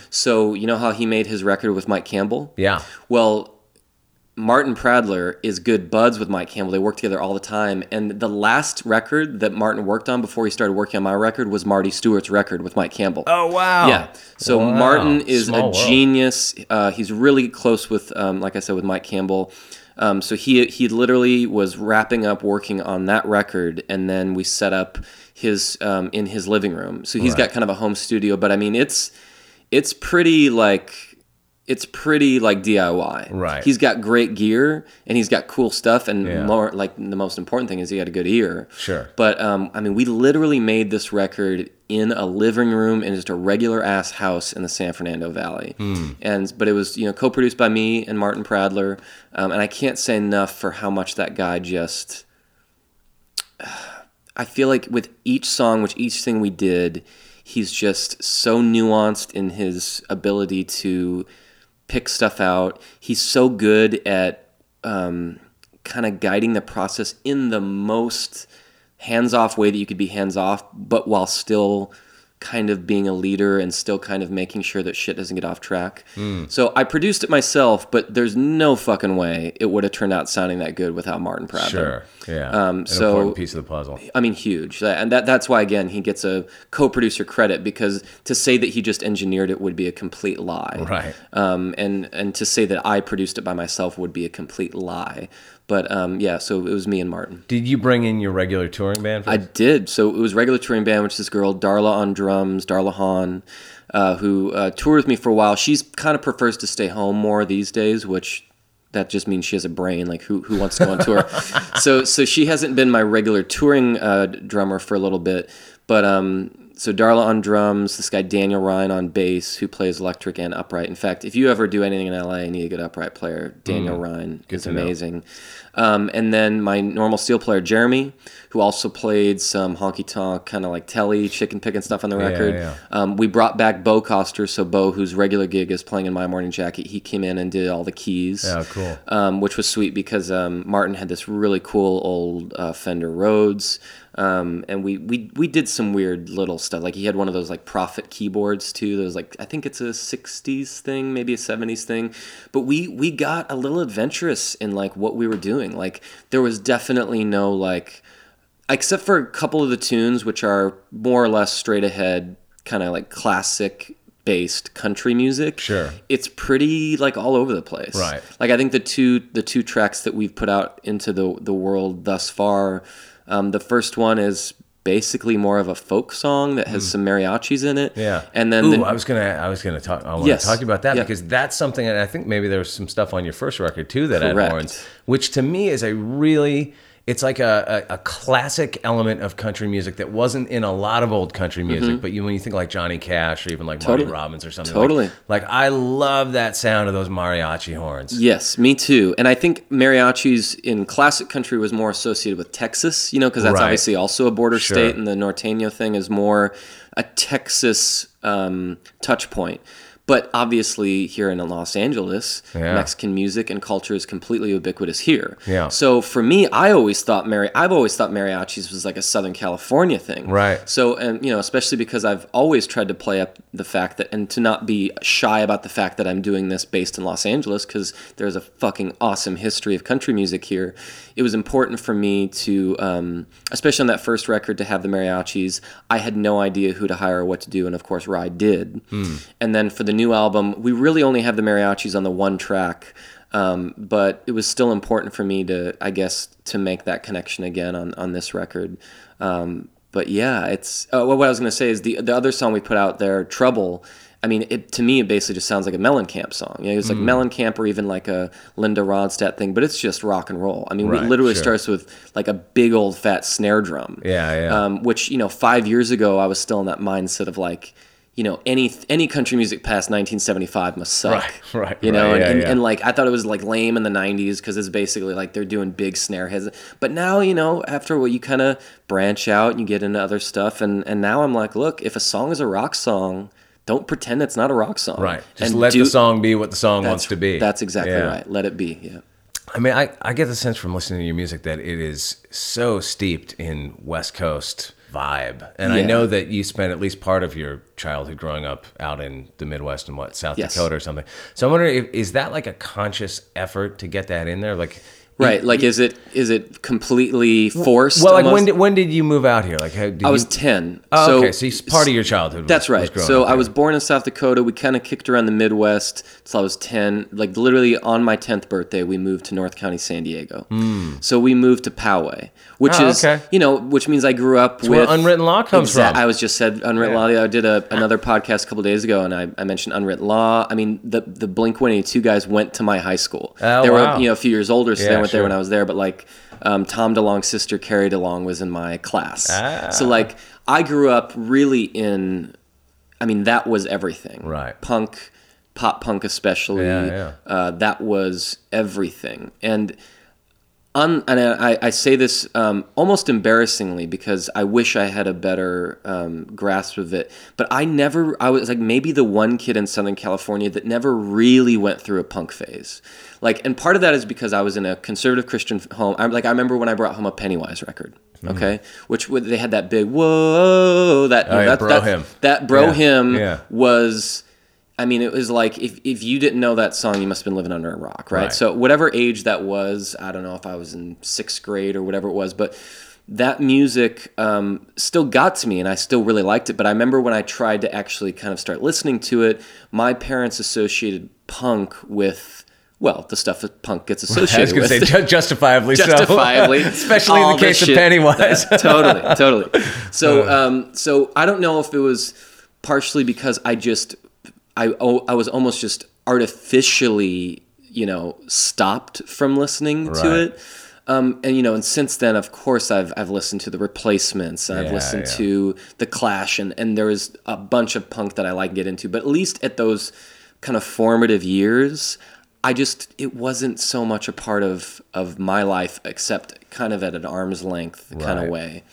So you know how he made his record with Mike Campbell? Yeah. Well, Martin Pradler is good buds with Mike Campbell. They work together all the time. And the last record that Martin worked on before he started working on my record was Marty Stewart's record with Mike Campbell. Oh wow. Yeah. So Wow. Martin is Small a world. genius. Uh, he's really close with, um, like I said, with Mike Campbell. Um, so he he literally was wrapping up working on that record, and then we set up his um, in his living room. So he's Right. got kind of a home studio, but I mean it's it's pretty like. It's pretty like D I Y. Right. He's got great gear and he's got cool stuff, and Yeah. more like the most important thing is he got a good ear. Sure. But um, I mean, we literally made this record in a living room in just a regular ass house in the San Fernando Valley. And but it was you know co-produced by me and Martin Pradler, um, and I can't say enough for how much that guy just. I feel like with each song, which each thing we did, he's just so nuanced in his ability to pick stuff out. He's so good at um, kind of guiding the process in the most hands-off way that you could be hands-off, but while still kind of being a leader and still kind of making sure that shit doesn't get off track. So I produced it myself, but there's no fucking way it would have turned out sounding that good without Martin Pradler. Sure. Yeah. Um, An so- important piece of the puzzle. I mean, huge. And that that's why, again, he gets a co-producer credit, because to say that he just engineered it would be a complete lie. Right. Um, and, and to say that I produced it by myself would be a complete lie. But um, yeah, so it was me and Martin. Did you bring in your regular touring band? For I this? did. So it was regular touring band, which is this girl, Darla on drums, Darla Hahn, uh, who uh, toured with me for a while. She's kind of prefers to stay home more these days, which that just means she has a brain. Like, who who wants to go on tour? so so she hasn't been my regular touring uh, drummer for a little bit. But um, so Darla on drums, this guy Daniel Ryan on bass, who plays electric and upright. In fact, if you ever do anything in L A and need a good upright player, Daniel mm, Ryan is amazing. Um, and then my normal steel player, Jeremy, who also played some honky-tonk, kind of like telly, chicken picking stuff on the record. Yeah, yeah. Um, we brought back Bo Coster, so Bo, whose regular gig is playing in My Morning Jacket, he came in and did all the keys. Yeah, cool. Um, which was sweet because um, Martin had this really cool old uh, Fender Rhodes. Um, and we, we we did some weird little stuff. Like he had one of those like Prophet keyboards too. Those like I think it's a sixties thing, maybe a seventies thing. But we we got a little adventurous in like what we were doing. Like there was definitely no like, except for a couple of the tunes which are more or less straight ahead, kind of like classic based country music. Sure. It's pretty like all over the place. Right. Like I think the two the two tracks that we've put out into the the world thus far. Um, the first one is basically more of a folk song that has mm. some mariachis in it. Yeah. And then Ooh, the, I was gonna I was gonna talk I want yes. to talk about that yeah. because that's something, and I think maybe there was some stuff on your first record too that Correct. had horns, which to me is a really it's like a, a, a classic element of country music that wasn't in a lot of old country music, mm-hmm. but you when you think like Johnny Cash or even like totally. Marty Robbins or something, totally. Like, like I love that sound of those mariachi horns. Yes, me too. And I think mariachis in classic country was more associated with Texas, you know, because that's right. obviously also a border sure. state, and the norteño thing is more a Texas um, touch point. But obviously here in Los Angeles, yeah. Mexican music and culture is completely ubiquitous here. Yeah. So for me, I always thought mari- I've always thought mariachis was like a Southern California thing. Right. So, and you know, especially because I've always tried to play up the fact that, and to not be shy about the fact that I'm doing this based in Los Angeles, because there's a fucking awesome history of country music here. It was important for me to, um, especially on that first record, to have the mariachis. I had no idea who to hire or what to do, and of course, Rye did. Mm. And then for the new album, we really only have the mariachis on the one track, um, but it was still important for me to, I guess, to make that connection again on, on this record. Um, but yeah, it's uh, what I was going to say is the the other song we put out there, Trouble. I mean, it, to me, it basically just sounds like a Mellencamp song. You know, it's like mm. Mellencamp or even like a Linda Ronstadt thing, but it's just rock and roll. I mean, right, it literally sure. starts with like a big old fat snare drum. Yeah, yeah. Um, which, you know, five years ago, I was still in that mindset of like, you know, any any country music past nineteen seventy-five must suck. Right, right. You know, right, and, yeah, and, yeah. and like I thought it was like lame in the nineties because it's basically like they're doing big snare heads. But now, you know, after what you kind of branch out and you get into other stuff, and and now I'm like, look, if a song is a rock song, don't pretend it's not a rock song. Right. Just and let do, the song be what the song wants to be. That's exactly yeah. right. Let it be. Yeah. I mean, I, I get the sense from listening to your music that it is so steeped in West Coast vibe. And yeah. I know that you spent at least part of your childhood growing up out in the Midwest and what, South yes. Dakota or something. So I'm wondering, if, is that like a conscious effort to get that in there? Like, Right, like is it is it completely forced? Well, like almost? when did when did you move out here? Like, how, did I was you... ten. Oh, so, okay, so you, part of your childhood. Was, that's right. Was so up I was born in South Dakota. We kind of kicked around the Midwest till I was ten. Like literally on my tenth birthday, we moved to North County, San Diego. Mm. So we moved to Poway, which oh, is okay. you know, which means I grew up that's with where Unwritten Law comes exa- from. I was just said Unwritten yeah. Law. I did a, another podcast a couple days ago, and I, I mentioned Unwritten Law. I mean, the the Blink one eighty-two guys went to my high school. Oh, they wow. were you know a few years older, so yeah, they went sure. there when I was there. But like. Um, Tom DeLonge's sister, Carrie DeLonge, was in my class. Ah. So, like, I grew up really in, I mean, that was everything. Right. Punk, pop punk especially. Yeah, yeah. Uh, that was everything. And, un, and I, I say this um, almost embarrassingly because I wish I had a better um, grasp of it. But I never, I was like maybe the one kid in Southern California that never really went through a punk phase. Like, and part of that is because I was in a conservative Christian home. I'm like, I remember when I brought home a Pennywise record, okay, mm. which they had that big whoa, that oh, yeah, that, bro that, him. that bro yeah. him yeah. was. I mean, it was like if if you didn't know that song, you must have been living under a rock, right? right? So whatever age that was, I don't know if I was in sixth grade or whatever it was, but that music um, still got to me, and I still really liked it. But I remember when I tried to actually kind of start listening to it, my parents associated punk with. Well, the stuff that punk gets associated I was going with. to say, ju- justifiably so. Justifiably. Especially in the case of Pennywise. totally, totally. So, um, so I don't know if it was partially because I just, I, oh, I was almost just artificially, you know, stopped from listening right. to it. Um, and you know, and since then, of course, I've I've listened to the Replacements, and I've Yeah, listened yeah. to the Clash, and and there was a bunch of punk that I like to get into. But at least at those kind of formative years, I just it wasn't so much a part of of my life, except kind of at an arm's length kind Right. of way.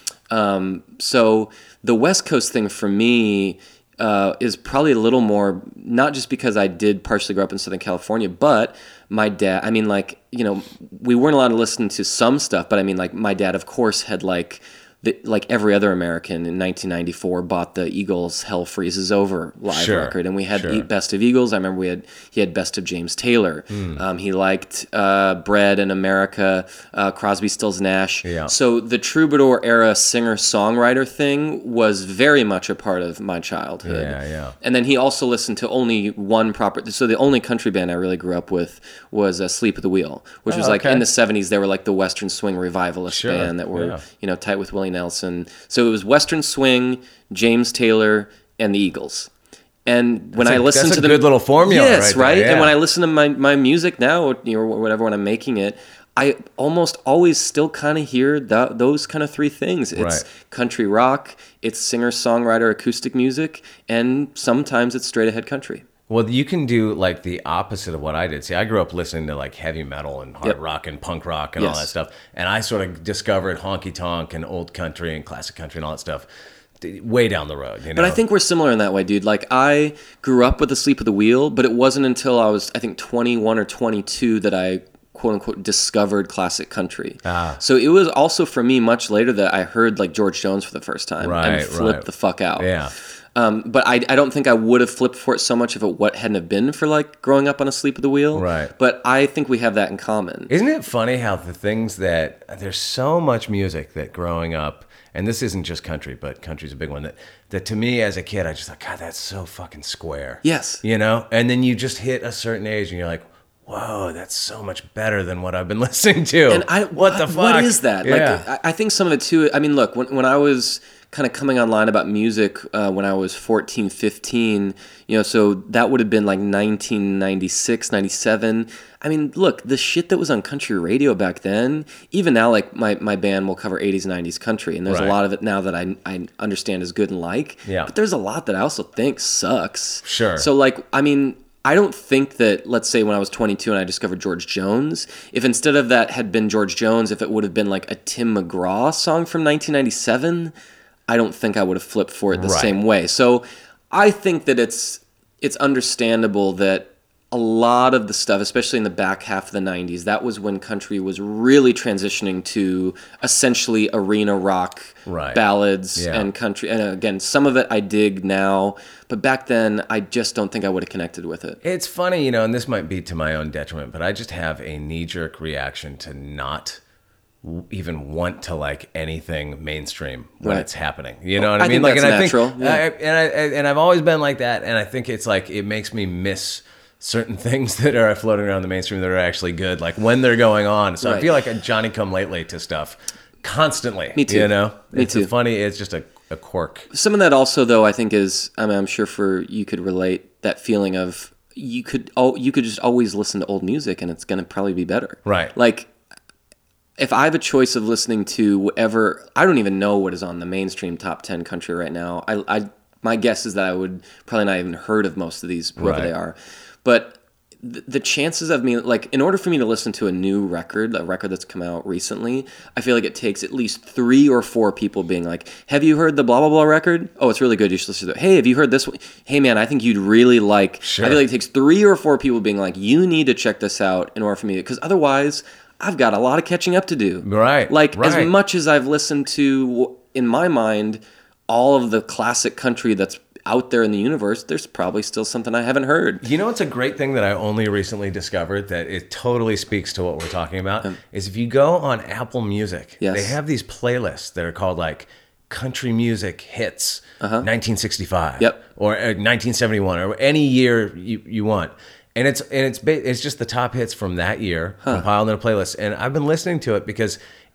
Um, so the West Coast thing for me uh, is probably a little more, not just because I did partially grow up in Southern California, but my dad, I mean, like, you know, we weren't allowed to listen to some stuff, but I mean, like, my dad, of course, had like, the, like every other American in nineteen ninety-four bought the Eagles Hell Freezes Over live Sure, record, and we had sure. Eat Best of Eagles. I remember we had he had Best of James Taylor. Um, he liked uh, Bread in America, uh, Crosby, Stills, Nash. Yeah. So the troubadour era singer songwriter thing was very much a part of my childhood. Yeah, yeah. And then he also listened to only one proper. So the only country band I really grew up with was uh, Sleep at the Wheel, which Oh, was like okay. in the seventies. They were like the Western swing revivalist Sure, band that were yeah. you know tight with Willie Nelson. So it was Western swing, James Taylor, and the Eagles. And when That's I a- listen that's to a them, good little formula yes, right there, right. yeah. And when I listen to my my music now, or, you know, or whatever, when I'm making it, I almost always still kind of hear that, those kind of three things. It's Right. country rock, it's singer songwriter acoustic music, and sometimes it's straight ahead country. Well, you can do like the opposite of what I did. See, I grew up listening to like heavy metal and hard Yep. rock and punk rock and all Yes. that stuff. And I sort of discovered honky tonk and old country and classic country and all that stuff d- way down the road. You know? But I think we're similar in that way, dude. Like, I grew up with the Sleep at the Wheel, but it wasn't until I was, I think, twenty-one or twenty-two that I, quote unquote, discovered classic country. Ah. So it was also for me much later that I heard like George Jones for the first time Right, and flipped right. the fuck out. Yeah. Um, but I, I don't think I would have flipped for it so much if it what hadn't have been for like growing up on a Sleep at the Wheel. Right. But I think we have that in common. Isn't it funny how the things that there's so much music that growing up, and this isn't just country, but country's a big one, that, that to me as a kid, I just thought, God, that's so fucking square. Yes. You know? And then you just hit a certain age and you're like, whoa, that's so much better than what I've been listening to. And I, what the fuck? What is that? Yeah. Like, I, I think some of it too. I mean, look, when when I was kind of coming online about music uh, when I was fourteen, fifteen, you know, so that would have been like nineteen ninety-six, ninety-seven. I mean, look, the shit that was on country radio back then, even now, like my, my band will cover eighties, nineties country, and there's Right. a lot of it now that I, I understand is good and like. Yeah. But there's a lot that I also think sucks. Sure. So, like, I mean, I don't think that, let's say when I was twenty-two and I discovered George Jones, if instead of that had been George Jones, if it would have been like a Tim McGraw song from nineteen ninety-seven, I don't think I would have flipped for it the Right. same way. So I think that it's it's understandable that a lot of the stuff, especially in the back half of the nineties, that was when country was really transitioning to essentially arena rock Right. ballads Yeah. and country. And again, some of it I dig now, but back then I just don't think I would have connected with it. It's funny, you know, and this might be to my own detriment, but I just have a knee-jerk reaction to not w- even want to like anything mainstream when Right. it's happening. You know what I, I mean? think Like, that's and natural, I think, yeah. I, and I and I've always been like that, and I think it's like it makes me miss certain things that are floating around the mainstream that are actually good, like when they're going on. So I Right. feel like a Johnny Come Lately to stuff constantly. Me too. You know, Me it's too. a funny. It's just a, a quirk. Some of that also, though, I think is, I mean, I'm sure for you could relate that feeling of you could oh you could just always listen to old music and it's going to probably be better. Right. Like, if I have a choice of listening to whatever, I don't even know what is on the mainstream top ten country right now. I, I my guess is that I would probably not even heard of most of these, whoever Right. they are. But the, the chances of me, like, in order for me to listen to a new record, a record that's come out recently, I feel like it takes at least three or four people being like, have you heard the blah, blah, blah record? Oh, it's really good. You should listen to it. Hey, have you heard this one? Hey, man, I think you'd really like. Sure. I feel like it takes three or four people being like, you need to check this out in order for me, because otherwise I've got a lot of catching up to do. Right, Like, right. as much as I've listened to, in my mind, all of the classic country that's out there in the universe, there's probably still something I haven't heard. You know, it's a great thing that I only recently discovered that it totally speaks to what we're talking about. Is if you go on Apple Music, Yes. they have these playlists that are called like country music hits, nineteen sixty-five, Yep. or uh, nineteen seventy-one, or any year you, you want. And it's and it's ba- it's just the top hits from that year compiled in a playlist. And I've been listening to it because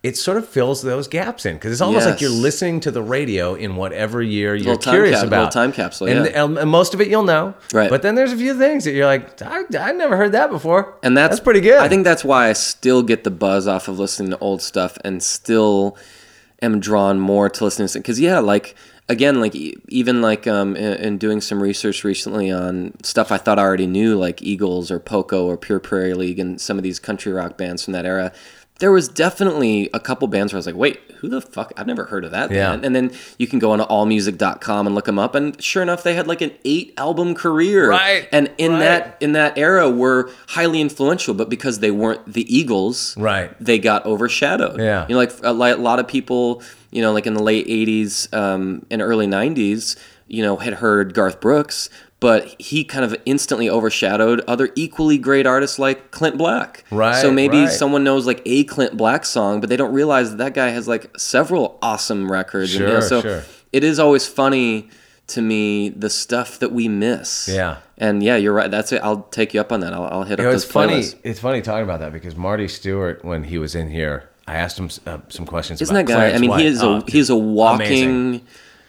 it sort of fills those gaps in because it's almost Yes. like you're listening to the radio in whatever year you're Little time curious cap- about. little time capsule, and, yeah. and, and most of it you'll know. Right. But then there's a few things that you're like, I I never heard that before. And that's, that's pretty good. I think that's why I still get the buzz off of listening to old stuff and still am drawn more to listening to because yeah, like again, like e- even like um in, in doing some research recently on stuff I thought I already knew, like Eagles or Poco or Pure Prairie League and some of these country rock bands from that era. There was definitely a couple bands where I was like, wait, who the fuck? I've never heard of that Yeah. band. And then you can go on all music dot com and look them up. And sure enough, they had like an eight album career. Right, And in right. that in that era were highly influential, but because they weren't the Eagles, Right. they got overshadowed. Yeah. You know, like a, li- a lot of people, you know, like in the late eighties um, and early nineties, you know, had heard Garth Brooks, but he kind of instantly overshadowed other equally great artists like Clint Black. Right, So maybe right. someone knows like a Clint Black song, but they don't realize that that guy has like several awesome records. and, you know, Sure, so sure. it is always funny to me the stuff that we miss. Yeah. And yeah, you're right. That's it. I'll take you up on that. I'll, I'll hit You up know, those it's funny. playlists. It's funny talking about that because Marty Stewart, when he was in here, I asked him uh, some questions. Isn't about that guy? Clarence I mean, White. he is a Oh, he is a walking amazing.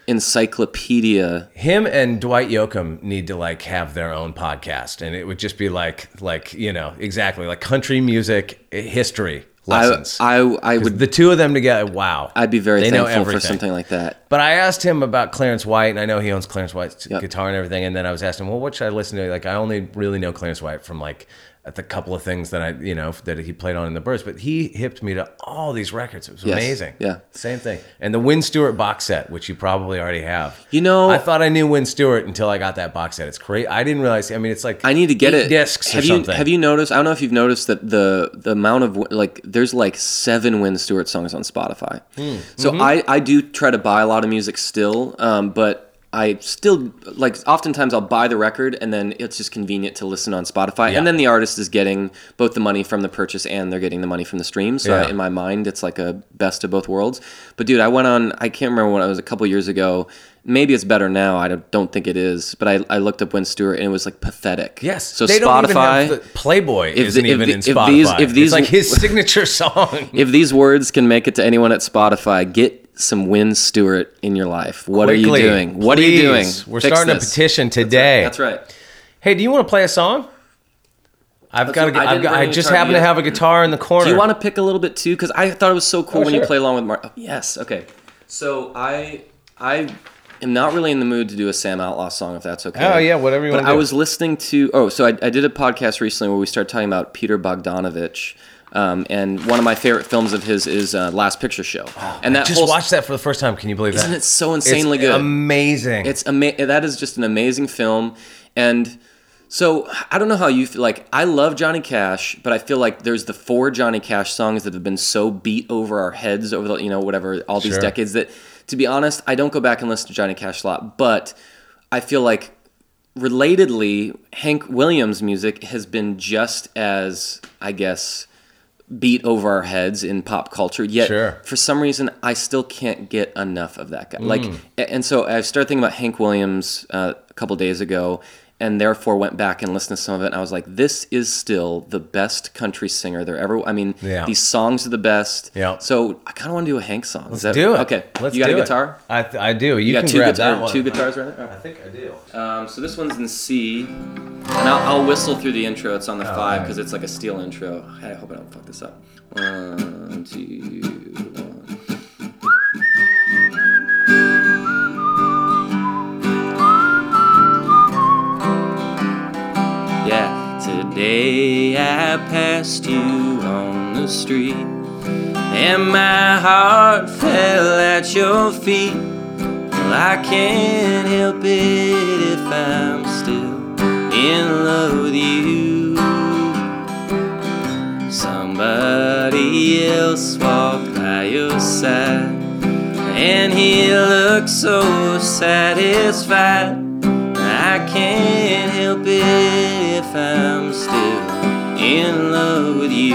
encyclopedia. Him and Dwight Yoakam need to like have their own podcast, and it would just be like, like you know, exactly like country music history lessons. I I, I 'Cause would. the two of them together. Wow, I'd be very they know thankful for everything. something like that. But I asked him about Clarence White, and I know he owns Clarence White's Yep. guitar and everything. And then I was asking him, well, what should I listen to? Like, I only really know Clarence White from like the couple of things that I, you know, that he played on in the Birds. But he hipped me to all these records. It was Yes. amazing. Yeah. Same thing. And the Win Stewart box set, which you probably already have. You know- I thought I knew Win Stewart until I got that box set. It's great. I didn't realize. I mean, it's like I need to get eight it. discs have or you something. have you noticed? I don't know if you've noticed that the the amount of like there's like seven Win Stewart songs on Spotify. Hmm. So Mm-hmm. I I do try to buy a lot of music still, um, but. I still like oftentimes I'll buy the record and then it's just convenient to listen on Spotify Yeah. and then the artist is getting both the money from the purchase and they're getting the money from the stream. So Yeah. I, in my mind it's like a best of both worlds. But dude, I went on I can't remember when I was a couple years ago. Maybe it's better now. I don't, don't think it is. But I, I looked up Win Stewart and it was like pathetic. Yes. So they Spotify don't even have the, Playboy If isn't the- if even the- in if Spotify. these- if these- it's like his signature song. if these words can make it to anyone at Spotify, get some Win Stewart in your life. What Quickly, are you doing? What are you doing? please. We're Fix starting this. a petition today. That's right. Hey, do you want to play a song? I've Let's got. do- A, I I've didn't got. bring I a just guitar happen to yet. have a guitar in the corner. Do you want to pick a little bit too? Because I thought it was so cool Oh, when you sure. play along with Mark. Oh, yes. Okay. So I I am not really in the mood to do a Sam Outlaw song, if that's okay. Oh, yeah, whatever you But wanna I do. was listening to. Oh, so I, I did a podcast recently where we started talking about Peter Bogdanovich. Um, and one of my favorite films of his is uh, Last Picture Show. and that Just whole, watched that for the first time. Can you believe that? Isn't it so insanely it's good? Amazing. It's ama- That is just an amazing film, and so I don't know how you feel. Like I love Johnny Cash, but I feel like there's the four Johnny Cash songs that have been so beat over our heads over the you know whatever all these Sure. decades that, to be honest, I don't go back and listen to Johnny Cash a lot. But I feel like, relatedly, Hank Williams' music has been just as I guess beat over our heads in pop culture, yet Sure. for some reason I still can't get enough of that guy. Like, and so I started thinking about Hank Williams uh, a couple days ago, and therefore went back and listened to some of it, and I was like, this is still the best country singer there ever. I mean, Yeah. these songs are the best. Yeah. So I kind of want to do a Hank song. Let's Is that, do it. Okay. Let's you got do a it. guitar? I, th- I do. You, You got can two, grab guitar- that one. two guitars right there? I think I do. Um, so this one's in C, and I'll, I'll whistle through the intro. It's on the five because it's like a steel intro. I hope I don't fuck this up. One, two, one. Yeah, today I passed you on the street, and my heart fell at your feet. Well, I can't help it if I'm still in love with you. Somebody else walked by your side, and he looked so satisfied. I can't help it if I'm still in love with you.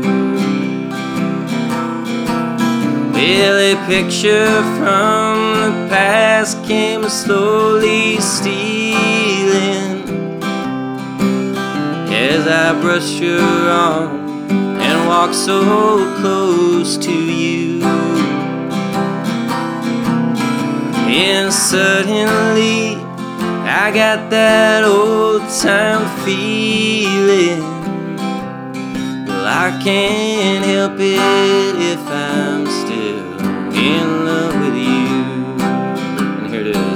Well, a picture from the past came slowly stealing as I brushed your arm and walk so close to you. And suddenly I got that old time feeling. Well, I can't help it if I'm still in love with you. And here it is.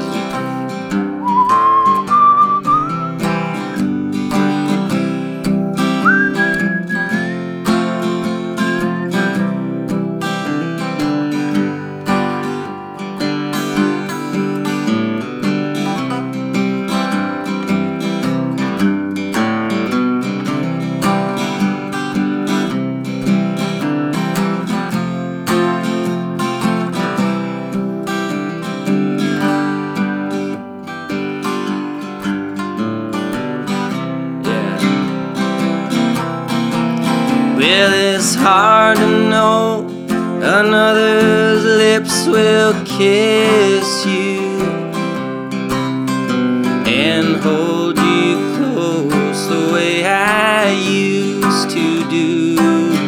Well, it's hard to know another's lips will kiss you and hold you close the way I used to do.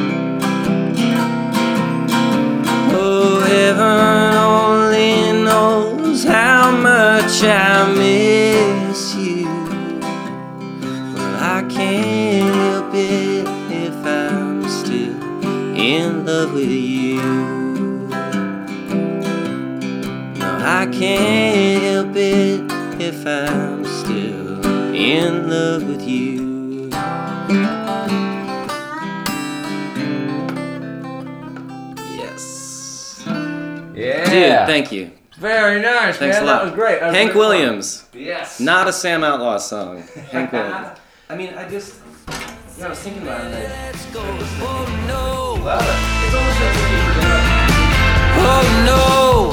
Oh, heaven only knows how much I miss you. Well, I can't help it if I'm still in love with you. No, I can't help it if I'm still in love with you. Yes. Yeah. Dude, thank you. Very nice, Thanks man. a lot. That was great. That was Hank really fun. Williams. Yes. Not a Sam Outlaw song. Hank Williams. I mean, I just... Yeah, I was thinking about it. Let's go. Oh no. Love it. It's almost like Oh no.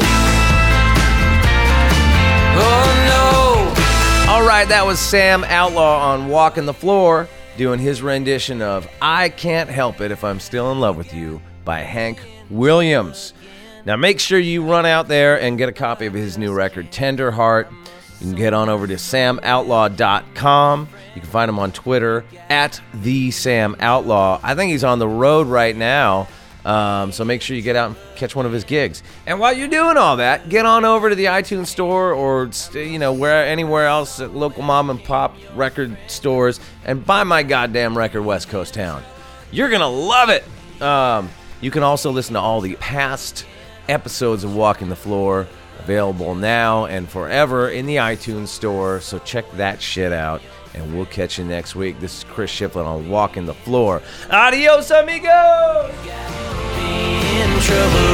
Oh no. All right, that was Sam Outlaw on Walking the Floor doing his rendition of I Can't Help It If I'm Still in Love with You by Hank Williams. Now make sure you run out there and get a copy of his new record, Tender Heart. You can get on over to sam outlaw dot com. You can find him on Twitter at the Sam Outlaw. I think he's on the road right now, um, so make sure you get out and catch one of his gigs. And while you're doing all that, get on over to the iTunes store or you know where anywhere else at local mom and pop record stores and buy my goddamn record, West Coast Town. You're gonna love it. Um, you can also listen to all the past episodes of Walking the Floor. Available now and forever in the iTunes store, so check that shit out, and we'll catch you next week. This is Chris Shiflett on Walking the Floor. Adios, amigos! In trouble.